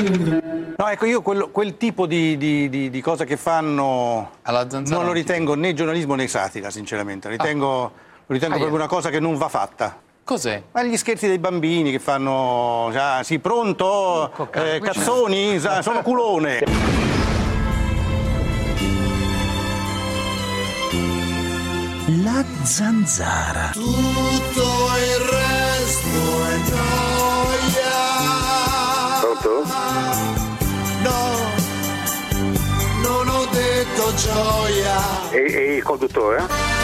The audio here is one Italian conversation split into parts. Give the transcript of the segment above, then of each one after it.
No, ecco, io quel tipo di cosa che fanno alla Zanzara non lo ritengo né giornalismo né satira, sinceramente. Lo ritengo proprio una cosa che non va fatta. Cos'è? Ma gli scherzi dei bambini che fanno, sì, pronto, cazzoni, sono culone. La Zanzara. Tutto il resto è gioia. Pronto? No, non ho detto gioia. E il conduttore?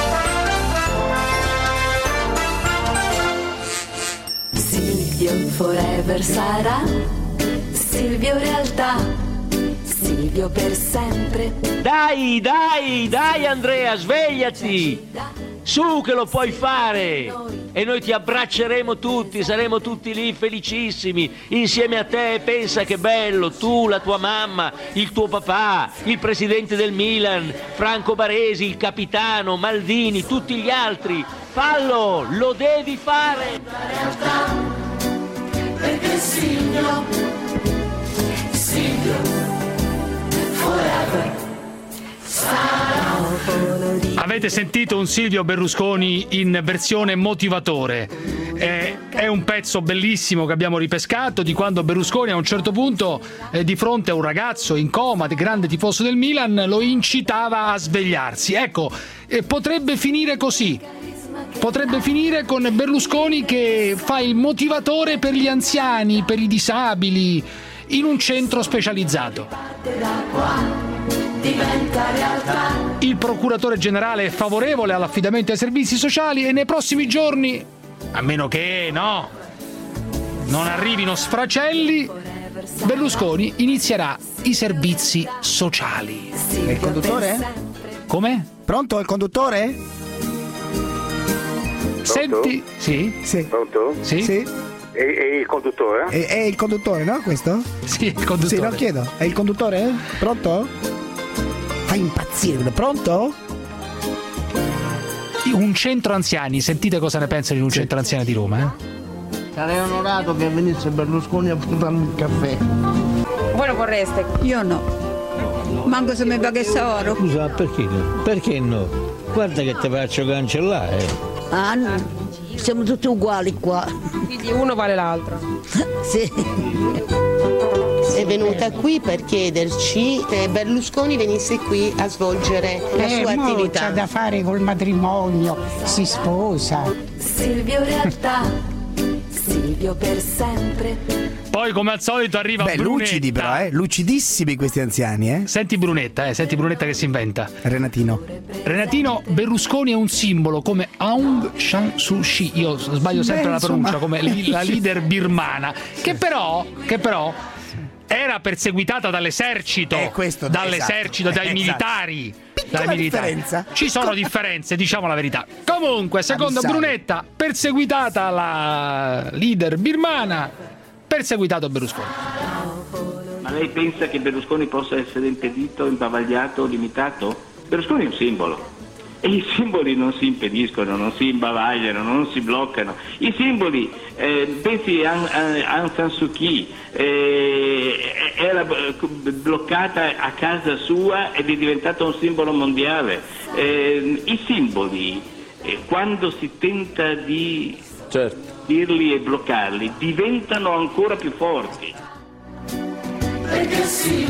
Silvio forever sarà, Silvio realtà, Silvio per sempre. Dai Andrea, svegliati! Su che lo puoi fare! E noi ti abbracceremo tutti, saremo tutti lì felicissimi, insieme a te. Pensa che bello, tu, la tua mamma, il tuo papà, il presidente del Milan, Franco Baresi, il capitano, Maldini, tutti gli altri. Fallo, lo devi fare! Perché Silvio forever sarà. Avete sentito un Silvio Berlusconi in versione motivatore. È un pezzo bellissimo che abbiamo ripescato di quando Berlusconi a un certo punto di fronte a un ragazzo in coma, grande tifoso del Milan, lo incitava a svegliarsi. Ecco, potrebbe finire così. Potrebbe finire con Berlusconi che fa il motivatore per gli anziani, per i disabili, in un centro specializzato. Il procuratore generale è favorevole all'affidamento ai servizi sociali e nei prossimi giorni, a meno che non arrivino sfracelli, Berlusconi inizierà i servizi sociali. È il conduttore? Come? Pronto, il conduttore? Senti? Sì? Pronto? Sì? Sì? E il conduttore? È il conduttore, no, questo? Sì, il conduttore. Sì, lo chiedo. È il conduttore? Pronto? Fa impazzire. Pronto? Un centro anziani, sentite cosa ne pensano di un centro anziani di Roma, Sarei onorato che venisse Berlusconi a portarmi il caffè. Voi lo vorreste? Io no. Manco se mi pagasse oro. Scusa, perché no? Perché no? Guarda che ti faccio cancellare. Ah, no. Siamo tutti uguali qua. Quindi uno vale l'altro. Sì. È venuta qui per chiederci che Berlusconi venisse qui a svolgere la sua attività. C'ha da fare col matrimonio, si sposa. Silvio realtà, Silvio per sempre. Poi come al solito arriva Brunetta. Lucidi però, lucidissimi questi anziani, Senti Brunetta che si inventa. Renatino Berlusconi è un simbolo come Aung San Suu Kyi, io sbaglio sempre la pronuncia, come la leader birmana, che però era perseguitata dall'esercito, dai militari. Differenza? Ci sono differenze, diciamo la verità. Comunque, secondo Brunetta, perseguitata la leader birmana, perseguitato Berlusconi. Ma lei pensa che Berlusconi possa essere impedito, imbavagliato, limitato? Berlusconi è un simbolo. E i simboli non si impediscono, non si imbavagliano, non si bloccano. I simboli, pensi a Aung San Suu Kyi, era bloccata a casa sua ed è diventata un simbolo mondiale. I simboli, quando si tenta di dirli e bloccarli, diventano ancora più forti. Perché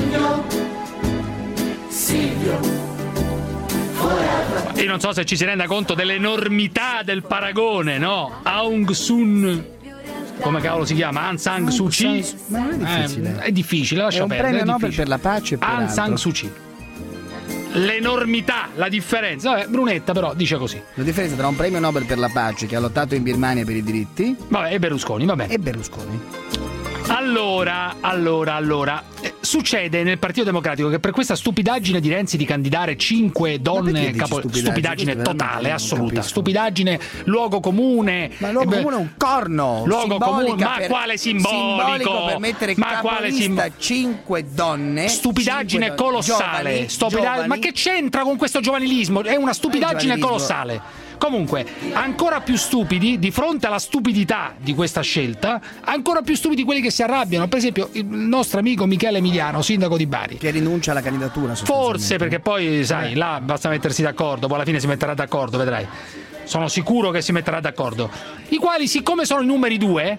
Silvio Io non so se ci si renda conto dell'enormità del paragone, no? Aung San, come cavolo si chiama? Aung San Suu Kyi. Ma non è difficile. È difficile, lascia perdere. È un premio Nobel per la pace. Aung San Suu Kyi. L'enormità, la differenza. Vabbè, Brunetta però dice così. La differenza tra un premio Nobel per la pace che ha lottato in Birmania per i diritti. Vabbè, e Berlusconi, va bene. E Berlusconi. Allora, succede nel Partito Democratico che per questa stupidaggine di Renzi di candidare 5 donne stupidaggine totale, assoluta, stupidaggine, luogo comune. Ma luogo comune è un corno. Luogo comune, ma quale simbolico? Per mettere ma quale 5 donne. Stupidaggine colossale. Giovani. Ma che c'entra con questo giovanilismo? È una stupidaggine colossale. Comunque, ancora più stupidi, di fronte alla stupidità di questa scelta, ancora più stupidi quelli che si arrabbiano. Per esempio, il nostro amico Michele Emiliano, sindaco di Bari. Che rinuncia alla candidatura. Forse, perché poi, sai, là basta mettersi d'accordo, poi alla fine si metterà d'accordo, vedrai. Sono sicuro che si metterà d'accordo. I quali, siccome sono i numeri 2,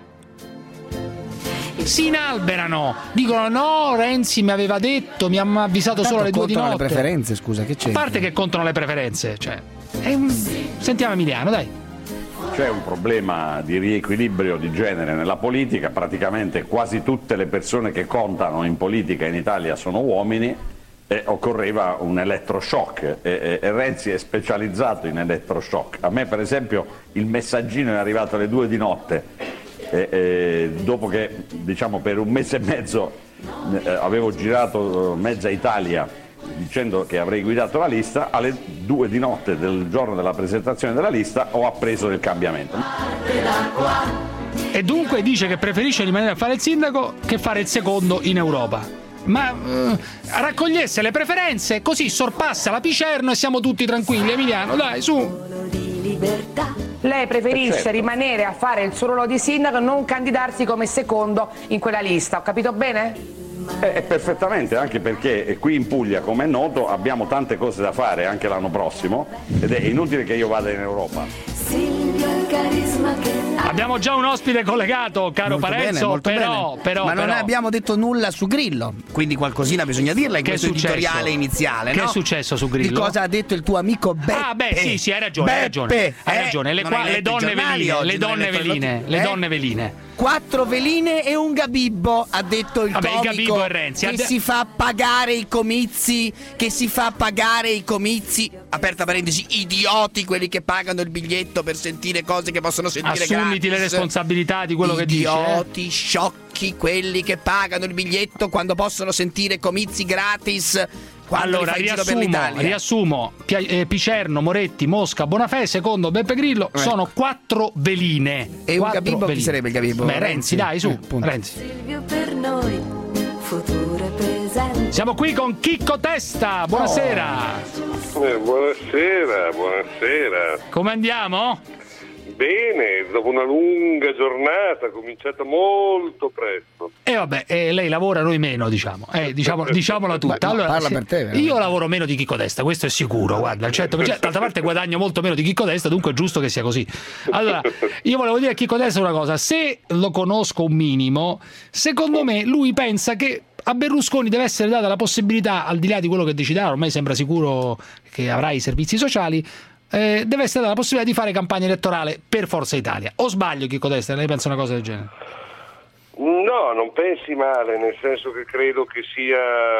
si inalberano, dicono no, Renzi mi aveva detto, mi ha avvisato solo alle 2 di notte. Le preferenze, scusa, che c'è? A parte che contano le preferenze, cioè. Sentiamo Emiliano, dai. C'è un problema di riequilibrio di genere nella politica, praticamente quasi tutte le persone che contano in politica in Italia sono uomini e occorreva un elettroshock e Renzi è specializzato in elettroshock. A me per esempio il messaggino è arrivato alle 2 di notte dopo che diciamo per un mese e mezzo avevo girato mezza Italia dicendo che avrei guidato la lista, alle 2 di notte del giorno della presentazione della lista ho appreso del cambiamento. E dunque dice che preferisce rimanere a fare il sindaco che fare il secondo in Europa. Ma raccogliesse le preferenze, così sorpassa la Picerno e siamo tutti tranquilli. Emiliano, dai, su. Lei preferisce rimanere a fare il suo ruolo di sindaco e non candidarsi come secondo in quella lista, ho capito bene? Perfettamente, anche perché qui in Puglia, come è noto, abbiamo tante cose da fare anche l'anno prossimo ed è inutile che io vada in Europa. Abbiamo già un ospite collegato, caro Molto Parenzo, bene, però ma non abbiamo detto nulla su Grillo, quindi qualcosina bisogna dirla in che questo editoriale iniziale. Che no? è successo su Grillo? Di cosa ha detto il tuo amico Beppe? Ah, beh, sì, hai ragione, Beppe, hai ragione. Le donne veline. 4 veline e un gabibbo, ha detto il Vabbè, comico il Gabibbo è Renzi. che si fa pagare i comizi, aperta parentesi, idioti quelli che pagano il biglietto per sentire cose che possono sentire Assumiti gratis. le responsabilità di quello che dici. Idioti, sciocchi, quelli che pagano il biglietto quando possono sentire comizi gratis. Allora, riassumo. Picerno, Moretti, Mosca, Bonafè, secondo Beppe Grillo, sono 4 veline. E un Gabibbo, chi sarebbe il Gabibbo? Beh, Renzi, dai, su, Renzi. Silvio per noi, futuro e presente. Siamo qui con Chicco Testa, buonasera. Buonasera. Come andiamo? Bene, dopo una lunga giornata, cominciata molto presto. Vabbè, lei lavora, noi meno, diciamola tutta. Allora, parla per te, io lavoro meno di Chicco Testa, questo è sicuro, guarda, al 100%. D'altra parte guadagno molto meno di Chicco Testa, dunque è giusto che sia così. Allora, io volevo dire a Chicco Testa una cosa: se lo conosco un minimo, secondo me lui pensa che a Berlusconi deve essere data la possibilità, al di là di quello che deciderà, ormai sembra sicuro che avrà i servizi sociali, deve essere data la possibilità di fare campagna elettorale per Forza Italia. O sbaglio, Chicco Testa? Lei pensa una cosa del genere? No, non pensi male, nel senso che credo che sia,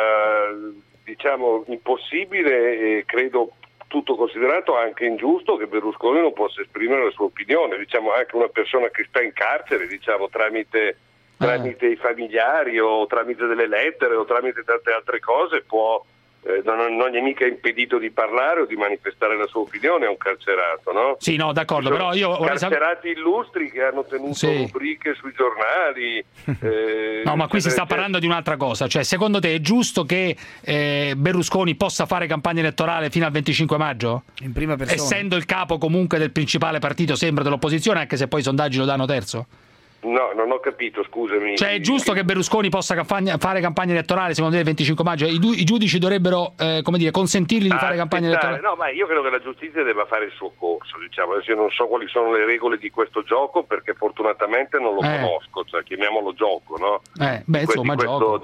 impossibile e credo, tutto considerato, anche ingiusto che Berlusconi non possa esprimere la sua opinione. Anche una persona che sta in carcere, tramite i familiari o tramite delle lettere o tramite tante altre cose può... non gli è mica impedito di parlare o di manifestare la sua opinione a un carcerato, no? Sì, no, d'accordo, però io... Carcerati illustri che hanno tenuto rubriche sui giornali. No, ma qui si sta parlando di un'altra cosa. Cioè, secondo te è giusto che Berlusconi possa fare campagna elettorale fino al 25 maggio? In prima persona. Essendo il capo comunque del principale partito, sembra, dell'opposizione, anche se poi i sondaggi lo danno terzo? No, non ho capito, scusami. Cioè è giusto che Berlusconi possa fare campagna elettorale secondo te il 25 maggio? I giudici dovrebbero consentirgli di fare campagna elettorale? No, ma io credo che la giustizia debba fare il suo corso, Adesso io non so quali sono le regole di questo gioco perché fortunatamente non lo conosco, cioè chiamiamolo gioco, no? Gioco.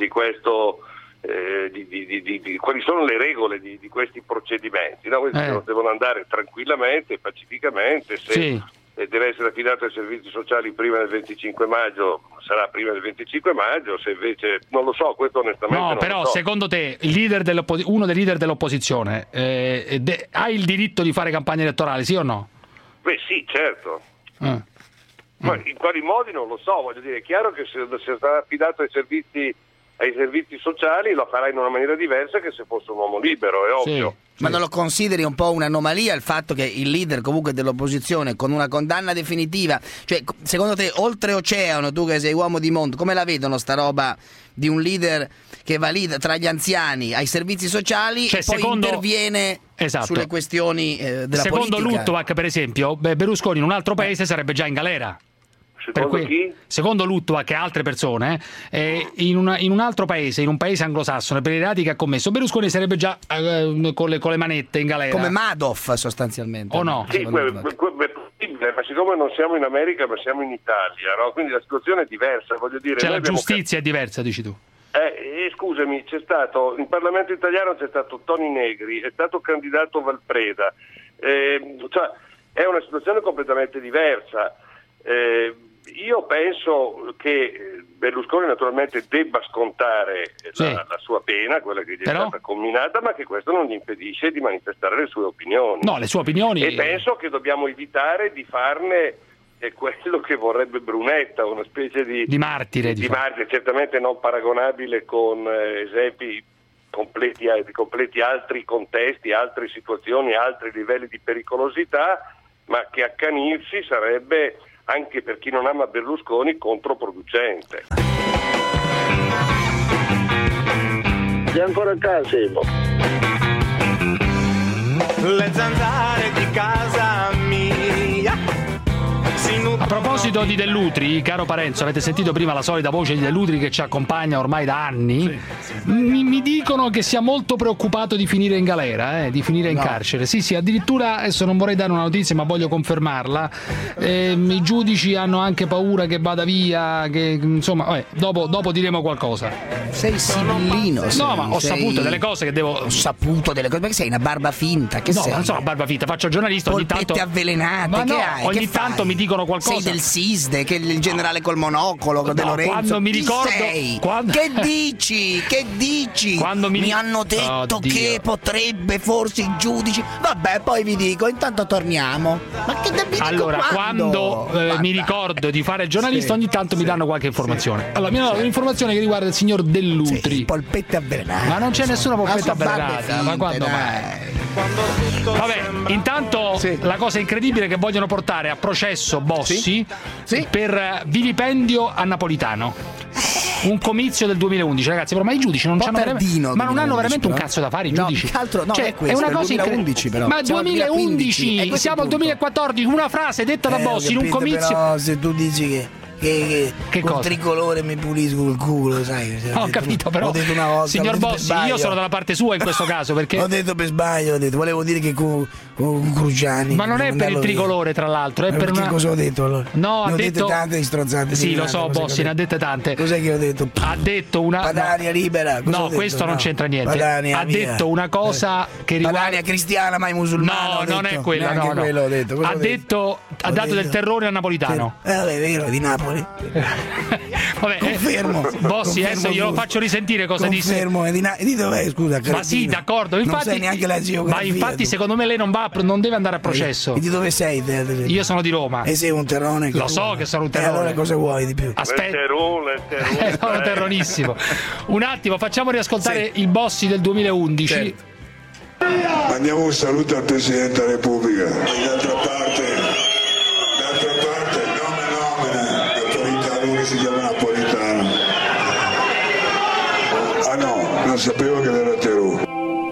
Quali sono le regole di questi procedimenti, no? Questi devono andare tranquillamente, pacificamente, deve essere affidato ai servizi sociali prima del 25 maggio, sarà prima del 25 maggio, se invece non lo so, questo onestamente non però lo so. Secondo te uno dei leader dell'opposizione ha il diritto di fare campagna elettorale, sì o no? Beh sì, certo. Ma in quali modi non lo so, voglio dire, è chiaro che se sarà affidato ai servizi ai servizi sociali, lo farà in una maniera diversa che se fosse un uomo libero, è ovvio. Ma non lo consideri un po' un'anomalia il fatto che il leader comunque dell'opposizione con una condanna definitiva, cioè secondo te oltreoceano, tu che sei uomo di mondo, come la vedono sta roba di un leader che va lì tra gli anziani ai servizi sociali, cioè, e poi interviene sulle questioni della secondo politica? Luttwak, per esempio, Berlusconi in un altro paese sarebbe già in galera. Secondo chi? Secondo Luttwak e altre persone, in un altro paese, in un paese anglosassone, per i reati che ha commesso, Berlusconi sarebbe già con le manette in galera. Come Madoff sostanzialmente. O no? Sì, è possibile, ma siccome non siamo in America ma siamo in Italia, no? Quindi la situazione è diversa, voglio dire. Cioè la giustizia è diversa, dici tu. Scusami, c'è stato in Parlamento italiano c'è stato Toni Negri, è stato candidato Valpreda, cioè è una situazione completamente diversa. Io penso che Berlusconi naturalmente debba scontare la sua pena, quella che gli è stata comminata, ma che questo non gli impedisce di manifestare le sue opinioni. No, le sue opinioni. E penso che dobbiamo evitare di farne quello che vorrebbe Brunetta, una specie di martire. Di martire, certamente non paragonabile con esempi completi altri contesti, altre situazioni, altri livelli di pericolosità, ma che accanirsi sarebbe, anche per chi non ama Berlusconi, controproducente. Sei ancora a casa, Simo? Le zanzare di casa mia. A proposito di Dell'Utri, caro Parenzo, avete sentito prima la solita voce di Dell'Utri che ci accompagna ormai da anni? Mi dicono che sia molto preoccupato di finire in galera, di finire in carcere. Sì, addirittura, adesso non vorrei dare una notizia ma voglio confermarla, i giudici hanno anche paura che vada via, che insomma, dopo diremo qualcosa. Sei sibillino. No, ma ho saputo delle cose che devo... Ho saputo delle cose, perché sei una barba finta, che no, sei? Non sono una barba finta, faccio giornalista, ogni tanto... avvelenate, ma che no, hai? ogni che tanto fai? mi dicono qualcosa. Sei del SISDE, che è il generale col monocolo, De Lorenzo. Quando mi ricordo... Che dici? Che dici? Quando mi hanno detto che potrebbe forse i giudici... Vabbè, poi vi dico, intanto torniamo. Ma che vi dico allora, quando mi ricordo di fare il giornalista, ogni tanto mi danno qualche informazione. Allora, mi hanno dato un'informazione che riguarda il signor Dell'Utri. Polpette avvelenate. Ma non c'è nessuna polpetta avvelenata. Ma quando mai? Vabbè, intanto la cosa incredibile è che vogliono portare a processo Bossi per vilipendio a Napolitano. Un comizio del 2011, ragazzi, però ma i giudici non hanno veramente un cazzo da fare, i giudici. È una cosa 2011 però. Ma 2011, siamo al 2014, una frase detta da Bossi in un comizio. Però se tu dici che cosa? tricolore mi pulisco il culo, sai? Ho capito, però. Ho detto una volta, signor Bossi, io sono dalla parte sua in questo caso, perché ho detto per sbaglio, volevo dire che con Cruciani. Ma non è per il tricolore, tra l'altro, è per una... cosa ho detto allora? No, ne ha detto tante di strozzate. Sì, lo so, Bossi, ne ha dette tante. Cos'è che ho detto? Ha detto una Padania libera. No, questo non c'entra niente. Padania, ha detto una cosa che riguarda Padania cristiana, mai musulmana. No, non è quella, no. Quello ho detto. Ha dato del terrore a Napolitano. È vero, di Napoli. Vabbè, confermo. Bossi, adesso glielo faccio risentire cosa disse. Confermo, di dov'è, scusa? Ma sì, d'accordo, infatti. Non sai neanche la geografia. Ma infatti, secondo me lei non deve andare a processo. E di dove sei? Io sono di Roma. E sei un terrone? Lo so che sono un terrone. E allora cosa vuoi di più? Aspetta. Sono terronissimo. Un attimo, facciamo riascoltare il Bossi del 2011. Certo. Mandiamo un saluto al Presidente della Repubblica. D'altra parte l'autorità lui si chiama Napolitano. Ah no, non sapevo che era Terù.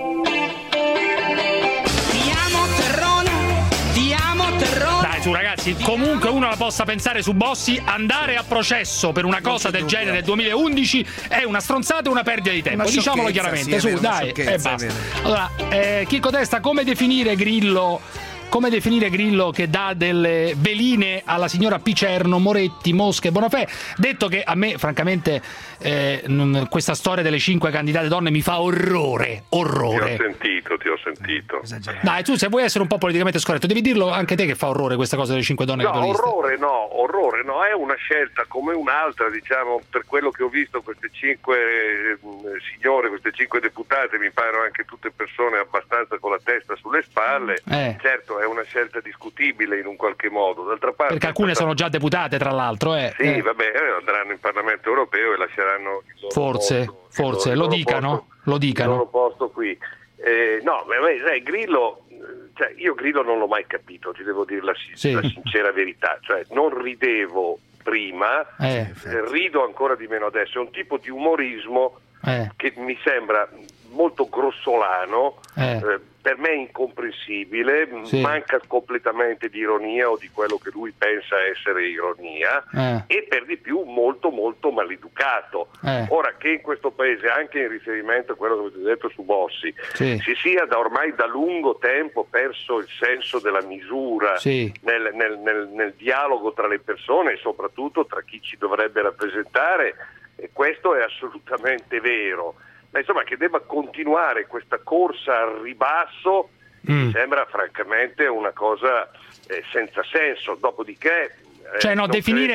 Dai, su ragazzi, comunque uno la possa pensare su Bossi, andare a processo per una cosa del genere nel 2011 è una stronzata e una perdita di tempo, diciamolo chiaramente, su, dai, e basta. Allora, Chicco Testa, come definire Grillo che dà delle veline alla signora Picerno, Moretti, Mosca e Bonafè? Detto che a me francamente questa storia delle 5 candidate donne mi fa orrore. Ti ho sentito. Dai, tu se vuoi essere un po' politicamente scorretto devi dirlo anche te che fa orrore questa cosa delle 5 donne cattoliste. Orrore no, è una scelta come un'altra, diciamo, per quello che ho visto queste 5 signore, queste 5 deputate mi paiono anche tutte persone abbastanza con la testa sulle spalle. Certo, è una scelta discutibile in un qualche modo. D'altra parte, perché alcune sono già deputate, tra l'altro. Sì, vabbè, andranno in Parlamento europeo e lasceranno il loro forse, lo dicano. Il loro posto qui. No, sai, Grillo, cioè, io Grillo non l'ho mai capito, ti devo dire la sincera verità, cioè non ridevo prima, rido ancora di meno adesso, è un tipo di umorismo che mi sembra molto grossolano, per me incomprensibile, manca completamente di ironia o di quello che lui pensa essere ironia, e per di più molto molto maleducato. Ora che in questo paese, anche in riferimento a quello che avete detto su Bossi, si sia ormai da lungo tempo perso il senso della misura nel dialogo tra le persone e soprattutto tra chi ci dovrebbe rappresentare, e questo è assolutamente vero. Ma insomma, che debba continuare questa corsa al ribasso mi sembra francamente una cosa senza senso. Dopodiché definire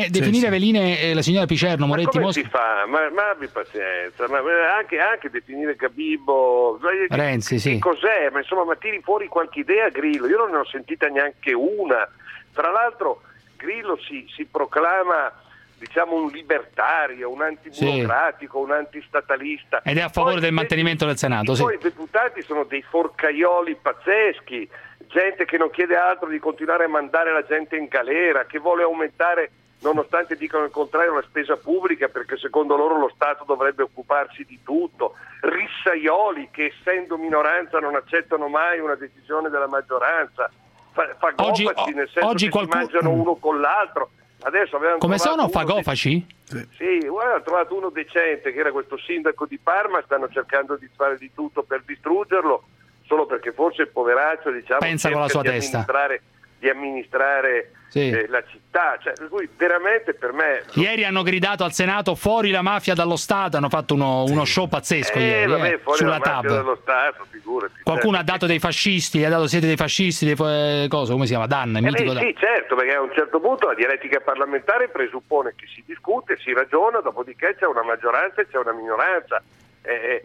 veline la signora Picerno, Moretti, come si fa? Ma abbi pazienza, ma anche definire Gabibbo, Renzi, che cos'è? Ma insomma, ma tiri fuori qualche idea, Grillo, io non ne ho sentita neanche una. Tra l'altro Grillo si proclama, diciamo, un libertario, un antiburocratico, un antistatalista. Ed è a favore del mantenimento del Senato. Poi i deputati sono dei forcaioli pazzeschi, gente che non chiede altro di continuare a mandare la gente in galera, che vuole aumentare, nonostante dicano il contrario, la spesa pubblica, perché secondo loro lo Stato dovrebbe occuparsi di tutto. Rissaioli che, essendo minoranza, non accettano mai una decisione della maggioranza. Fagofaci, nel senso che si mangiano uno con l'altro. Adesso come sono fagofaci? Sì, hanno trovato uno decente che era questo sindaco di Parma, stanno cercando di fare di tutto per distruggerlo, solo perché forse il poveraccio, diciamo, pensa con la sua testa di amministrare la città, cioè, per cui veramente per me ieri hanno gridato al Senato fuori la mafia dallo Stato, hanno fatto uno show pazzesco ieri, sulla TAB. Dallo Stato, figurati, qualcuno ha dato dei fascisti, siete dei fascisti, come si chiama? Dan, mitico Dan. Sì, certo, perché a un certo punto la dialettica parlamentare presuppone che si discute, si ragiona, dopodiché c'è una maggioranza e c'è una minoranza. È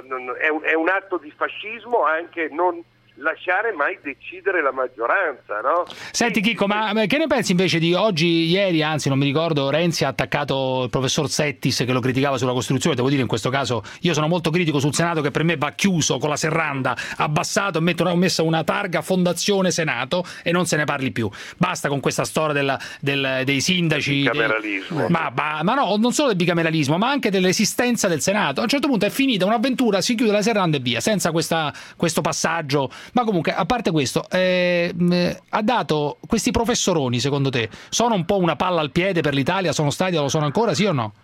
un atto di fascismo anche non lasciare mai decidere la maggioranza, no? Senti Chicco, ma che ne pensi invece di ieri, anzi non mi ricordo, Renzi ha attaccato il professor Settis che lo criticava sulla Costituzione. Devo dire, in questo caso io sono molto critico sul Senato, che per me va chiuso con la serranda, abbassato, ho messo una targa Fondazione Senato e non se ne parli più. Basta con questa storia dei sindaci, bicameralismo. Ma no, non solo del bicameralismo, ma anche dell'esistenza del Senato. A un certo punto è finita un'avventura, si chiude la serranda e via, senza questo passaggio. Ma comunque, a parte questo, ha dato questi professoroni, secondo te, sono un po' una palla al piede per l'Italia? Sono stati o lo sono ancora, sì o no?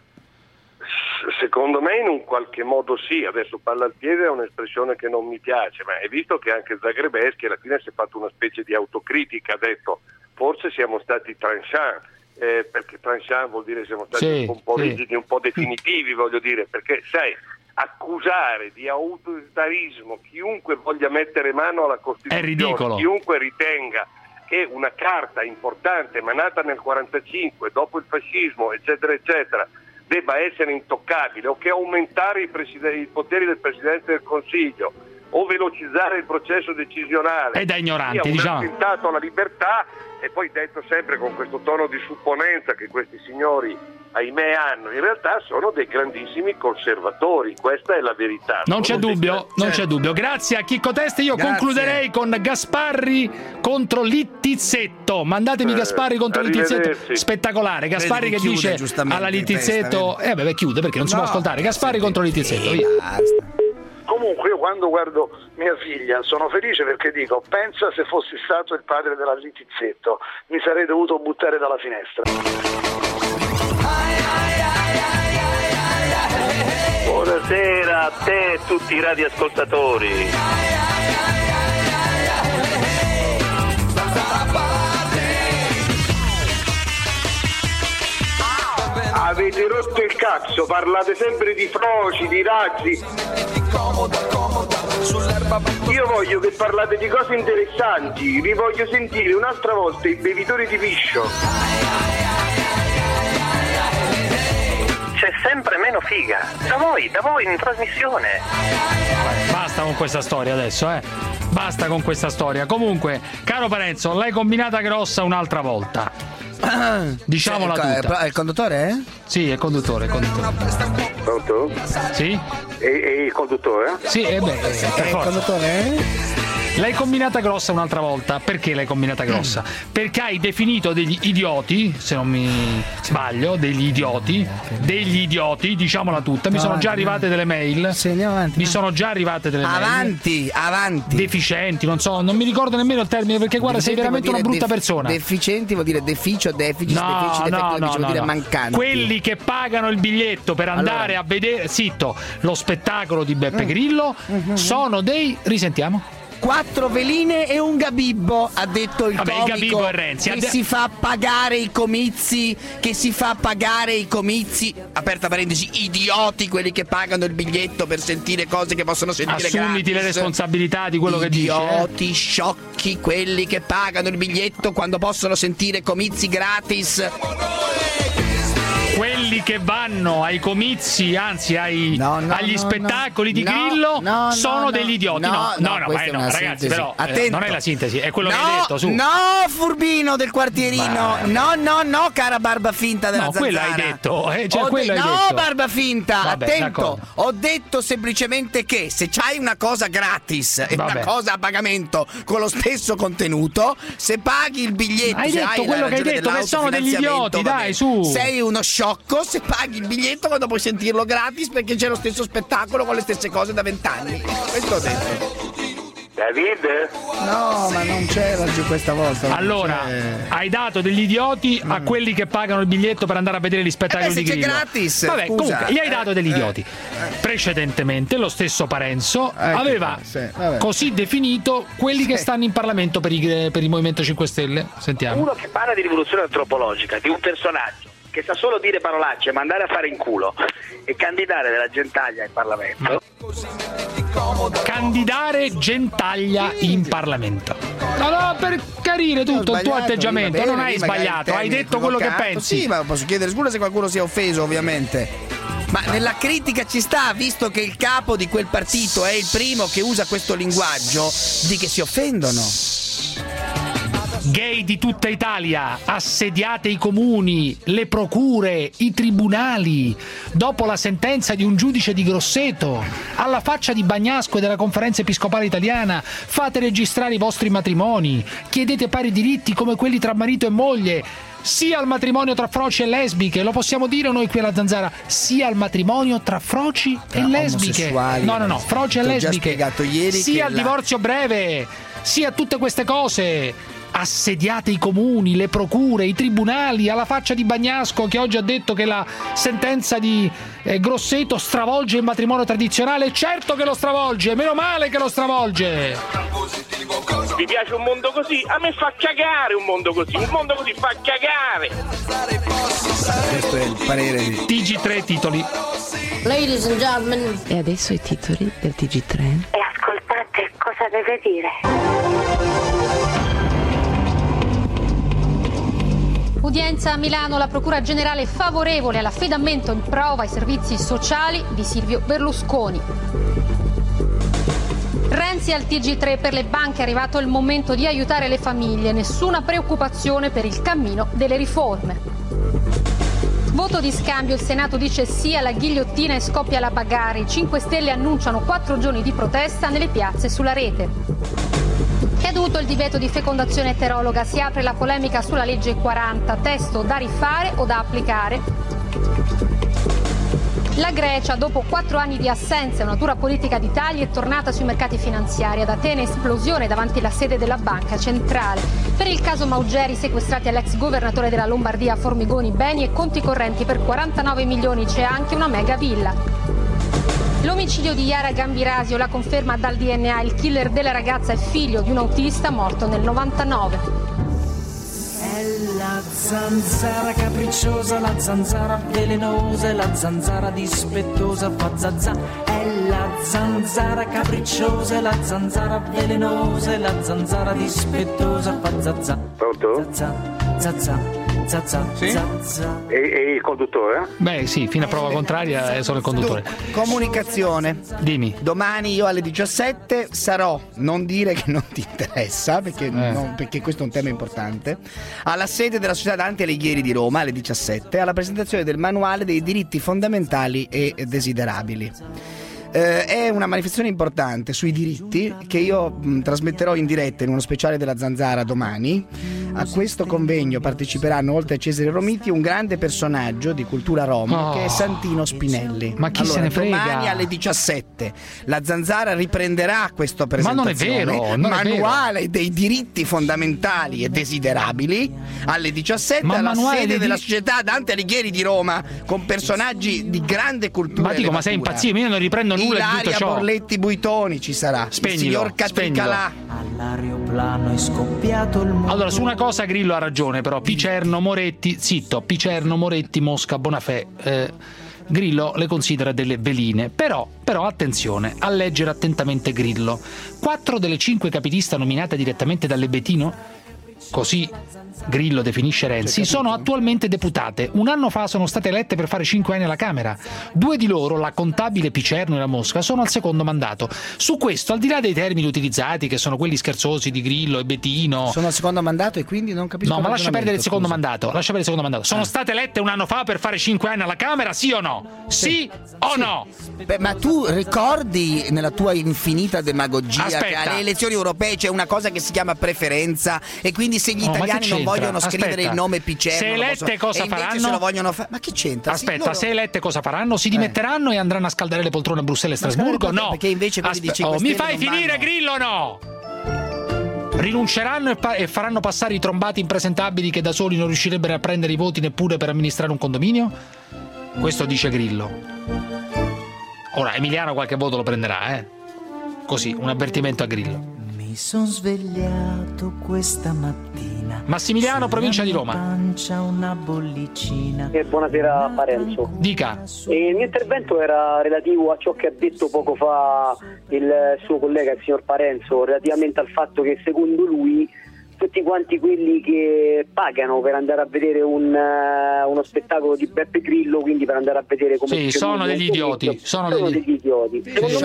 Secondo me in un qualche modo sì. Adesso palla al piede è un'espressione che non mi piace, ma hai visto che anche Zagrebeschi alla fine si è fatto una specie di autocritica, ha detto forse siamo stati tranchant, perché tranchant vuol dire siamo stati un po' rigidi, un po' definitivi, voglio dire, perché sai, accusare di autoritarismo chiunque voglia mettere mano alla Costituzione, è ridicolo. Chiunque ritenga che una carta importante emanata nel 1945 dopo il fascismo eccetera eccetera debba essere intoccabile, o che aumentare i poteri del Presidente del Consiglio o velocizzare il processo decisionale è da ignoranti, sia un diciamo, attentato alla libertà. E poi detto sempre con questo tono di supponenza che questi signori, ahimè, hanno, in realtà sono dei grandissimi conservatori, questa è la verità. Non c'è dubbio. Grazie a Chicco Testa. Io concluderei con Gasparri contro Littizzetto. Mandatemi Gasparri contro Littizzetto, spettacolare. Gasparri che dice alla Littizzetto chiude perché non si può ascoltare. Gasparri contro Littizzetto, via. Comunque io quando guardo mia figlia sono felice, perché dico, pensa se fossi stato il padre della Littizzetto, mi sarei dovuto buttare dalla finestra. Buonasera a te e tutti i radioascoltatori. Avete rotto il cazzo, parlate sempre di froci, di razzi. Io voglio che parlate di cose interessanti, vi voglio sentire un'altra volta i bevitori di piscio. C'è sempre meno figa. Da voi in trasmissione. Basta con questa storia adesso, Basta con questa storia. Comunque, caro Parenzo, l'hai combinata grossa un'altra volta. Diciamola tutta. È il conduttore? Sì, è il conduttore. Pronto? Sì? E il conduttore? Sì, per È il forza. conduttore? L'hai combinata grossa un'altra volta. Perché l'hai combinata grossa? Perché hai definito degli idioti, se non mi sbaglio, degli idioti, diciamola tutta. Mi sono già arrivate delle mail. Sì, andiamo avanti. Mi sono già arrivate delle mail. Avanti. Deficienti, non mi ricordo nemmeno il termine, perché guarda, sei veramente una brutta persona. Deficienti vuol dire deficit, vuol dire mancante. Quelli che pagano il biglietto per andare a vedere, lo spettacolo di Beppe Grillo sono dei, risentiamo. 4 veline e un gabibbo, ha detto il comico. Il gabibbo è Renzi. Che si fa pagare i comizi, aperta parentesi, idioti quelli che pagano il biglietto per sentire cose che possono sentire gratis. Assumiti le responsabilità di quello che dici. Idioti, sciocchi quelli che pagano il biglietto quando possono sentire comizi gratis. Quelli che vanno ai comizi, anzi agli spettacoli di Grillo sono degli idioti. No, ragazzi, però non è la sintesi, è quello che hai detto. Su. No, furbino del quartierino. No, cara barba finta della zanzara. Quello hai detto. No, barba finta. Vabbè, attento. d'accordo. Ho detto semplicemente che se c'hai una cosa gratis e una cosa a pagamento con lo stesso contenuto, se paghi il biglietto, hai detto quello che hai detto, che sono degli idioti, dai, su. Sei uno sciocco se paghi il biglietto quando puoi sentirlo gratis perché c'è lo stesso spettacolo con le stesse cose da 20 anni. Questo ho detto. David? No, ma non c'era giù questa volta. Allora, hai dato degli idioti a quelli che pagano il biglietto per andare a vedere gli spettacoli di Grillo. Gratis. Vabbè, comunque, gli hai dato degli idioti. Precedentemente lo stesso Parenzo aveva così definito quelli che stanno in Parlamento per il Movimento 5 Stelle. Sentiamo. Uno che parla di rivoluzione antropologica, di un personaggio che sa solo dire parolacce, mandare a fare in culo e candidare della Gentaglia in Parlamento. Candidare Gentaglia in Parlamento. No, per chiarire tutto il tuo atteggiamento, non hai sbagliato, hai detto quello che pensi. Sì, ma posso chiedere scusa se qualcuno si è offeso, ovviamente. Ma nella critica ci sta, visto che il capo di quel partito è il primo che usa questo linguaggio, di che si offendono. Gay di tutta Italia, assediate i comuni, le procure, i tribunali. Dopo la sentenza di un giudice di Grosseto, alla faccia di Bagnasco e della Conferenza Episcopale Italiana, fate registrare i vostri matrimoni, chiedete pari diritti come quelli tra marito e moglie, sia al matrimonio tra froci e lesbiche, lo possiamo dire noi qui alla Zanzara, sia al matrimonio tra froci e lesbiche. No, froci e lesbiche. Sia al divorzio breve, sia a tutte queste cose. Assediate i comuni, le procure, i tribunali, alla faccia di Bagnasco che oggi ha detto che la sentenza di Grosseto stravolge il matrimonio tradizionale. Certo che lo stravolge, meno male che lo stravolge. Vi piace un mondo così? A me fa cagare un mondo così fa cagare. Questo è il parere di TG3 titoli. Ladies and gentlemen. E adesso i titoli del TG3. E ascoltate cosa deve dire. Udienza a Milano, la Procura Generale favorevole all'affidamento in prova ai servizi sociali di Silvio Berlusconi. Renzi al TG3, per le banche è arrivato il momento di aiutare le famiglie, nessuna preoccupazione per il cammino delle riforme. Voto di scambio, il Senato dice sì alla ghigliottina e scoppia la Bagari. 5 Stelle annunciano 4 giorni di protesta nelle piazze sulla rete. Caduto il divieto di fecondazione eterologa, si apre la polemica sulla legge 40, testo da rifare o da applicare. La Grecia, dopo 4 anni di assenza e una dura politica di tagli, è tornata sui mercati finanziari. Ad Atene esplosione davanti alla sede della Banca Centrale. Per il caso Maugeri, sequestrati all'ex governatore della Lombardia Formigoni beni e conti correnti per 49 milioni, c'è anche una mega villa. L'omicidio di Yara Gambirasio, la conferma dal DNA, il killer della ragazza è figlio di un autista morto nel 99. È la zanzara capricciosa, la zanzara velenosa, la zanzara dispettosa fa zazà. È la zanzara capricciosa, la zanzara velenosa, la zanzara dispettosa fa zazà. Pronto? Zazà, zazà, E il conduttore? Beh sì, fino a prova contraria sono il conduttore. Comunicazione. Dimmi. Domani io alle 17 sarò, non dire che non ti interessa, perché questo è un tema importante, alla sede della Società Dante Alighieri di Roma alle 17, alla presentazione del manuale dei diritti fondamentali e desiderabili. È una manifestazione importante sui diritti che io trasmetterò in diretta in uno speciale della Zanzara domani. A questo convegno parteciperanno, oltre a Cesare Romiti, un grande personaggio di cultura rom che è Santino Spinelli. Ma chi se ne frega? Domani alle 17 la Zanzara riprenderà questa presentazione. Ma non è vero, manuale dei diritti fondamentali e desiderabili alle 17 alla sede della Società Dante Alighieri di Roma, con personaggi di grande cultura. Ma dico, ma sei impazzito? Io non riprendo nulla di tutto ciò. Borletti Buitoni ci sarà. Spegnilo, il signor Catricalà. All'aeroplano è scoppiato il mondo. Allora, su una cosa Grillo ha ragione, però. Picerno, Moretti, zitto. Picerno, Moretti, Mosca, Bonafè. Grillo le considera delle veline, però attenzione a leggere attentamente Grillo. 4 delle 5 capilista nominate direttamente dalle Bettino, così Grillo definisce Renzi, sono attualmente deputate. Un anno fa sono state elette per fare 5 anni alla Camera. 2 di loro, la contabile Picerno e la Mosca, sono al secondo mandato. Su questo, al di là dei termini utilizzati, che sono quelli scherzosi di Grillo e Bettino, sono al secondo mandato e quindi non capisco. No, ma lascia perdere il secondo mandato. Sono state elette un anno fa per fare 5 anni alla Camera, sì o no? Sì o no? Beh, ma tu ricordi nella tua infinita demagogia che alle elezioni europee c'è una cosa che si chiama preferenza, e quindi se gli italiani non vogliono scrivere il nome Picerno, se elette cosa faranno? Se lo vogliono fare. Ma che c'entra? Aspetta, se elette cosa faranno? Si dimetteranno e andranno a scaldare le poltrone a Bruxelles e Strasburgo? No. Perché invece mi fai finire, Grillo, no? Rinunceranno e faranno passare i trombati impresentabili che da soli non riuscirebbero a prendere i voti neppure per amministrare un condominio? Questo dice Grillo. Ora Emiliano qualche voto lo prenderà, Così, un avvertimento a Grillo. Mi son svegliato questa mattina. Massimiliano, provincia di Roma. Una bollicina. Buonasera Parenzo. Dica. Il mio intervento era relativo a ciò che ha detto poco fa il suo collega, il signor Parenzo, relativamente al fatto che secondo lui tutti quanti quelli che pagano per andare a vedere uno spettacolo di Beppe Grillo, quindi per andare a vedere come sono degli idioti. Sono degli idioti.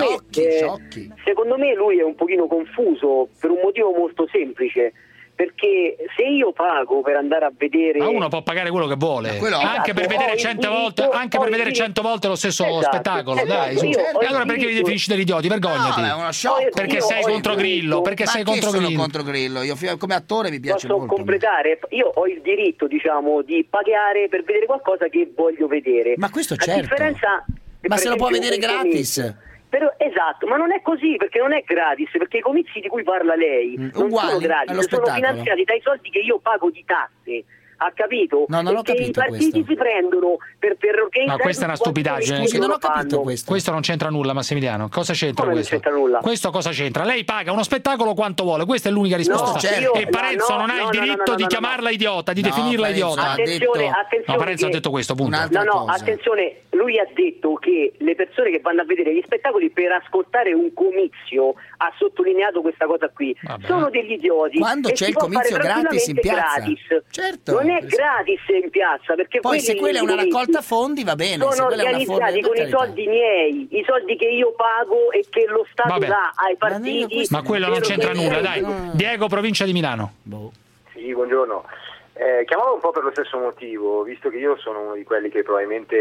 Secondo me lui è un pochino confuso per un motivo molto semplice. Perché se io pago per andare a vedere, ma uno può pagare quello che vuole, anche per vedere 100 volte, anche per vedere 100 volte lo stesso spettacolo, dai. E allora perché li definisci degli idioti? Vergognati. No, è uno shock. Perché sei contro Grillo? Perché sei contro Grillo? Sono contro Grillo. Io come attore mi piace molto. Posso completare? Io ho il diritto, diciamo, di pagare per vedere qualcosa che voglio vedere. Ma questo certo. La differenza, ma se lo può vedere gratis. Però, esatto, ma non è così, perché non è gratis, perché i comizi di cui parla lei non sono gratis, sono finanziati dai soldi che io pago di tasse. Ha capito? No, non ho capito. I partiti si prendono per organizzare. Ma questa è una stupidaggine. Non ho capito questo. Questo non c'entra nulla, Massimiliano. Cosa c'entra questo? Non c'entra nulla. Questo cosa c'entra? Lei paga uno spettacolo quanto vuole, questa è l'unica risposta. No, certo. E Parenzo non ha il diritto di chiamarla idiota, di definirla idiota. Attenzione, no, Parenzo ha detto questo, punto. Attenzione, lui ha detto che le persone che vanno a vedere gli spettacoli per ascoltare un comizio, ha sottolineato questa cosa qui, sono degli idioti. Quando c'è il comizio gratis in piazza? Certo. Non è gratis in piazza, perché poi se quella è una raccolta fondi va bene, sono organizzati con i soldi miei, i soldi che io pago e che lo Stato dà ai partiti. Ma quello non c'entra nulla, dai. Diego, provincia di Milano. Sì, buongiorno. Chiamavo un po' per lo stesso motivo, visto che io sono uno di quelli che probabilmente